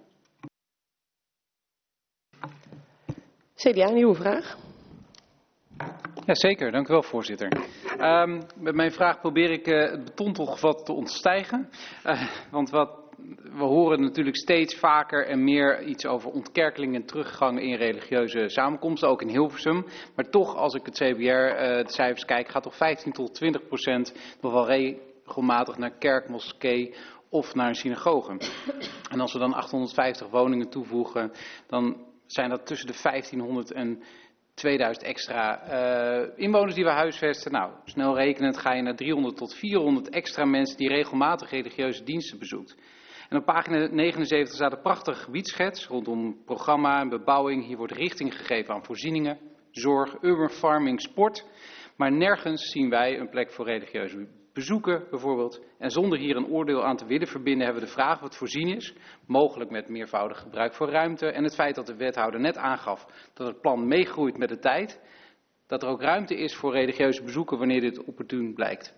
Speaker 1: C D A, nieuwe vraag?
Speaker 12: Jazeker, dank u wel, voorzitter. Um, met mijn vraag probeer ik uh, het beton toch wat te ontstijgen. Uh, want wat, we horen natuurlijk steeds vaker en meer iets over ontkerkeling en teruggang in religieuze samenkomsten, ook in Hilversum. Maar toch, als ik het C B R, uh, de cijfers kijk, gaat toch vijftien tot twintig procent nog wel regelmatig naar kerk, moskee of naar een synagoge. En als we dan achthonderdvijftig woningen toevoegen, dan zijn dat tussen de vijftienhonderd en tweeduizend extra uh, inwoners die we huisvesten. Nou, snel rekenend ga je naar driehonderd tot vierhonderd extra mensen die regelmatig religieuze diensten bezoekt. En op pagina negenenzeventig staat een prachtige gebiedsschets rondom programma en bebouwing. Hier wordt richting gegeven aan voorzieningen, zorg, urban farming, sport. Maar nergens zien wij een plek voor religieuze bezoeken bijvoorbeeld. En zonder hier een oordeel aan te willen verbinden hebben we de vraag wat voorzien is. Mogelijk met meervoudig gebruik voor ruimte. En het feit dat de wethouder net aangaf dat het plan meegroeit met de tijd. Dat er ook ruimte is voor religieuze bezoeken wanneer dit opportun blijkt.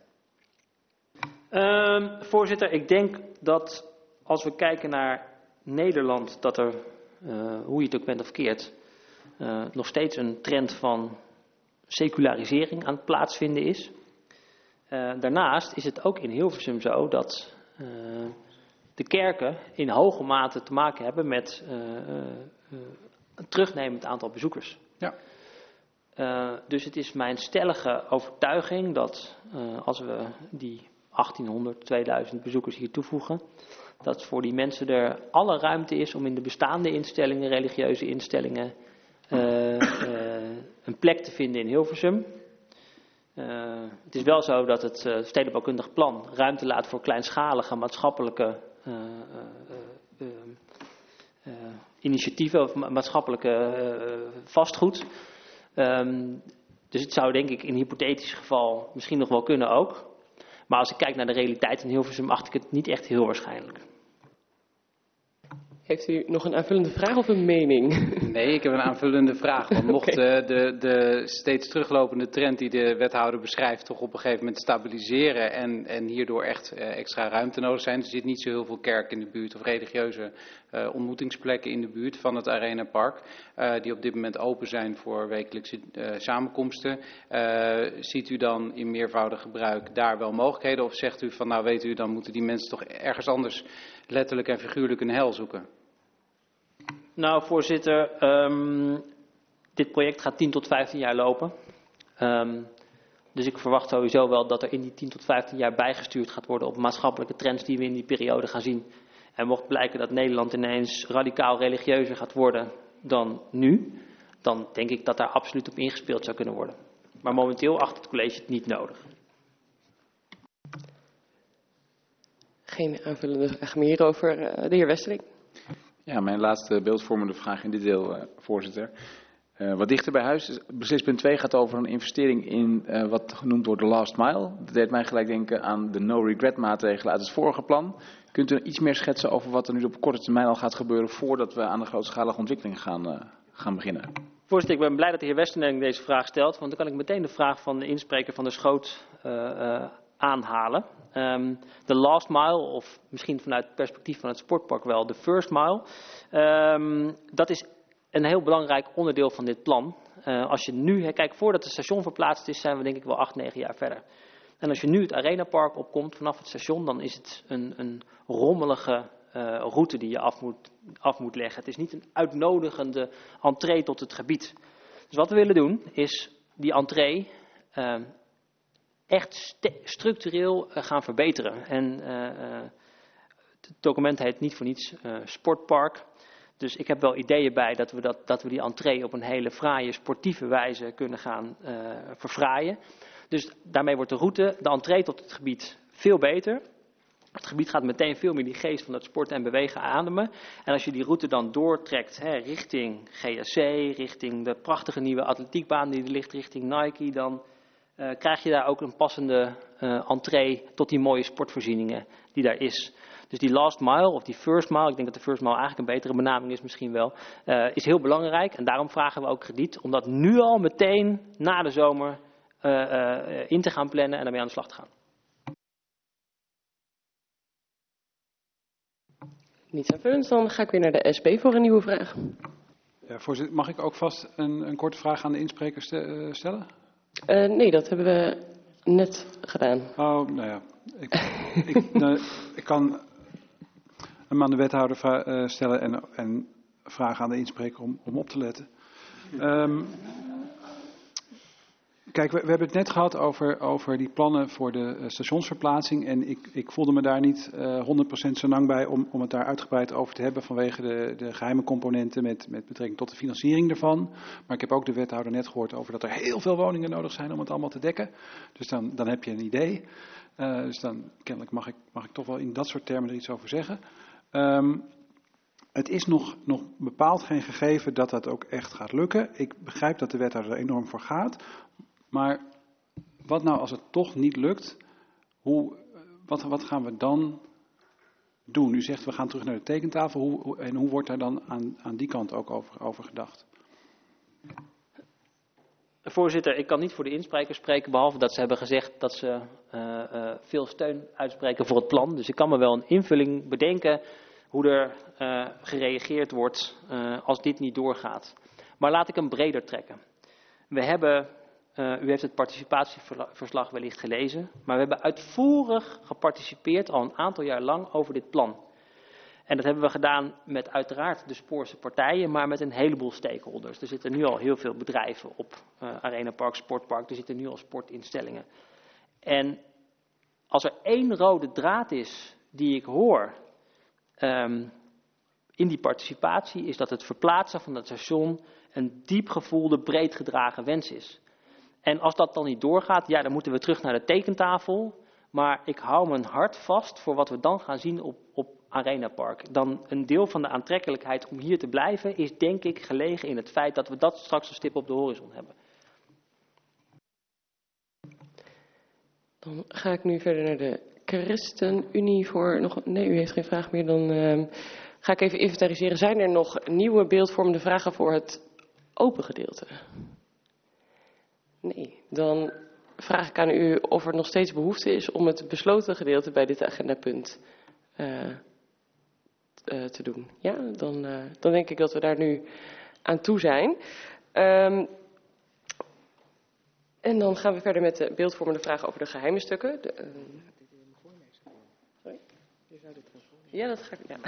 Speaker 7: Uh, voorzitter, ik denk dat als we kijken naar Nederland, dat er, uh, hoe je het ook bent of keert, uh, nog steeds een trend van secularisering aan het plaatsvinden is. Uh, daarnaast is het ook in Hilversum zo dat uh, de kerken in hoge mate te maken hebben met uh, uh, terugnemend aantal bezoekers.
Speaker 13: Ja.
Speaker 7: Uh, dus het is mijn stellige overtuiging dat uh, als we die achttienhonderd, tweeduizend bezoekers hier toevoegen, dat voor die mensen er alle ruimte is om in de bestaande instellingen, religieuze instellingen, uh, uh, een plek te vinden in Hilversum. Uh, het is wel zo dat het uh, stedenbouwkundig plan ruimte laat voor kleinschalige maatschappelijke uh, uh, uh, uh, initiatieven of ma- maatschappelijke uh, vastgoed. Um, dus het zou denk ik in hypothetisch geval misschien nog wel kunnen ook. Maar als ik kijk naar de realiteit in Hilversum, acht ik het niet echt heel waarschijnlijk.
Speaker 1: Heeft u nog een aanvullende vraag of een mening?
Speaker 12: Nee, ik heb een aanvullende vraag. Want mocht
Speaker 1: Okay.
Speaker 12: uh, de, de steeds teruglopende trend die de wethouder beschrijft toch op een gegeven moment stabiliseren en, en hierdoor echt uh, extra ruimte nodig zijn. Er zit niet zo heel veel kerk in de buurt of religieuze uh, ontmoetingsplekken in de buurt van het Arena Park. Uh, die op dit moment open zijn voor wekelijkse uh, samenkomsten. Uh, ziet u dan in meervoudig gebruik daar wel mogelijkheden? Of zegt u van nou weet u, dan moeten die mensen toch ergens anders letterlijk en figuurlijk een hel zoeken?
Speaker 7: Nou, voorzitter, um, dit project gaat tien tot vijftien jaar lopen. Um, dus ik verwacht sowieso wel dat er in die tien tot vijftien jaar bijgestuurd gaat worden op maatschappelijke trends die we in die periode gaan zien. En mocht blijken dat Nederland ineens radicaal religieuzer gaat worden dan nu, dan denk ik dat daar absoluut op ingespeeld zou kunnen worden. Maar momenteel acht het college het niet nodig.
Speaker 1: Geen aanvullende vraag meer hierover. Uh, de heer Westerling.
Speaker 3: Ja, mijn laatste beeldvormende vraag in dit deel, uh, voorzitter. Uh, wat dichter bij huis, beslispunt twee gaat over een investering in uh, wat genoemd wordt de last mile. Dat deed mij gelijk denken aan de no-regret maatregelen uit het vorige plan. Kunt u iets meer schetsen over wat er nu op korte termijn al gaat gebeuren voordat we aan de grootschalige ontwikkeling gaan, uh, gaan beginnen?
Speaker 7: Voorzitter, ik ben blij dat de heer Westerling deze vraag stelt, want dan kan ik meteen de vraag van de inspreker van de Schoot uh, uh, aanhalen. Um, de last mile, of misschien vanuit het perspectief van het sportpark wel de first mile, um, dat is een heel belangrijk onderdeel van dit plan. Uh, als je nu, kijk, voordat het station verplaatst is, zijn we denk ik wel acht, negen jaar verder. En als je nu het Arenapark opkomt vanaf het station, dan is het een, een rommelige uh, route die je af moet, af moet leggen. Het is niet een uitnodigende entree tot het gebied. Dus wat we willen doen, is die entree uh, echt st- structureel uh, gaan verbeteren. En uh, uh, het document heet niet voor niets uh, Sportpark. Dus ik heb wel ideeën bij dat we, dat, dat we die entree op een hele fraaie, sportieve wijze kunnen gaan uh, verfraaien. Dus daarmee wordt de route, de entree tot het gebied veel beter. Het gebied gaat meteen veel meer die geest van het sporten en bewegen ademen. En als je die route dan doortrekt hè, richting G S C, richting de prachtige nieuwe atletiekbaan die er ligt, richting Nike, dan uh, krijg je daar ook een passende uh, entree tot die mooie sportvoorzieningen die daar is. Dus die last mile of die first mile, ik denk dat de first mile eigenlijk een betere benaming is misschien wel, uh, is heel belangrijk. En daarom vragen we ook krediet om dat nu al meteen na de zomer uh, uh, in te gaan plannen en daarmee aan de slag te gaan.
Speaker 1: Niets aanvullends, dan ga ik weer naar de S P voor een nieuwe vraag.
Speaker 13: Ja, voorzitter, mag ik ook vast een, een korte vraag aan de inspreker stellen?
Speaker 1: Uh, nee, dat hebben we net gedaan.
Speaker 13: Oh, nou ja. Ik, ik, nou, ik kan hem aan de wethouder vra- uh, stellen en, en vragen aan de inspreker om, om op te letten. Um, Kijk, we, we hebben het net gehad over, over die plannen voor de uh, stationsverplaatsing. En ik, ik voelde me daar niet uh, honderd procent zo lang bij om, om het daar uitgebreid over te hebben vanwege de, de geheime componenten met, met betrekking tot de financiering daarvan. Maar ik heb ook de wethouder net gehoord over dat er heel veel woningen nodig zijn om het allemaal te dekken. Dus dan, dan heb je een idee. Uh, dus dan kennelijk mag ik, mag ik toch wel in dat soort termen er iets over zeggen. Um, Het is nog, nog bepaald geen gegeven dat dat ook echt gaat lukken. Ik begrijp dat de wethouder er enorm voor gaat. Maar wat nou als het toch niet lukt? Hoe, wat, wat gaan we dan doen? U zegt we gaan terug naar de tekentafel. Hoe, hoe, en hoe wordt daar dan aan, aan die kant ook over, over gedacht?
Speaker 7: Voorzitter, ik kan niet voor de insprekers spreken, behalve dat ze hebben gezegd dat ze uh, uh, veel steun uitspreken voor het plan. Dus ik kan me wel een invulling bedenken hoe er uh, gereageerd wordt uh, als dit niet doorgaat. Maar laat ik hem breder trekken. We hebben, uh, u heeft het participatieverslag wellicht gelezen, maar we hebben uitvoerig geparticipeerd al een aantal jaar lang over dit plan. En dat hebben we gedaan met uiteraard de Spoorse partijen, maar met een heleboel stakeholders. Er zitten nu al heel veel bedrijven op uh, Arenapark, Sportpark, er zitten nu al sportinstellingen. En als er één rode draad is die ik hoor um, in die participatie, is dat het verplaatsen van het station een diep gevoelde, breed gedragen wens is. En als dat dan niet doorgaat, ja, dan moeten we terug naar de tekentafel. Maar ik hou mijn hart vast voor wat we dan gaan zien op, op Arenapark. Dan een deel van de aantrekkelijkheid om hier te blijven is denk ik gelegen in het feit dat we dat straks een stip op de horizon hebben.
Speaker 1: Dan ga ik nu verder naar de ChristenUnie voor nog... Nee, u heeft geen vraag meer. Dan uh, ga ik even inventariseren. Zijn er nog nieuwe beeldvormende vragen voor het open gedeelte? Nee, dan vraag ik aan u of er nog steeds behoefte is om het besloten gedeelte bij dit agendapunt uh, uh, te doen. Ja, dan, uh, dan denk ik dat we daar nu aan toe zijn. Um, en dan gaan we verder met de beeldvormende vragen over de geheime stukken. De, uh, sorry? Ja, dat ga ik. Ja.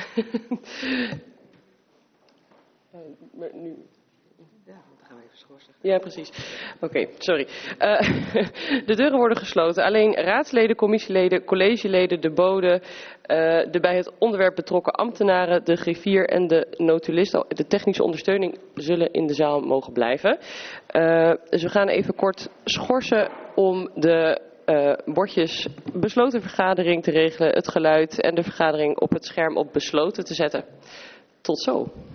Speaker 1: uh, maar nu. Ja, dan gaan we even schorsen. Ja, precies. Oké, okay, sorry. Uh, de deuren worden gesloten. Alleen raadsleden, commissieleden, collegeleden, de boden, uh, de bij het onderwerp betrokken ambtenaren, de griffier en de notulist, de technische ondersteuning, zullen in de zaal mogen blijven. Uh, dus we gaan even kort schorsen om de uh, bordjes besloten vergadering te regelen, het geluid en de vergadering op het scherm op besloten te zetten. Tot zo.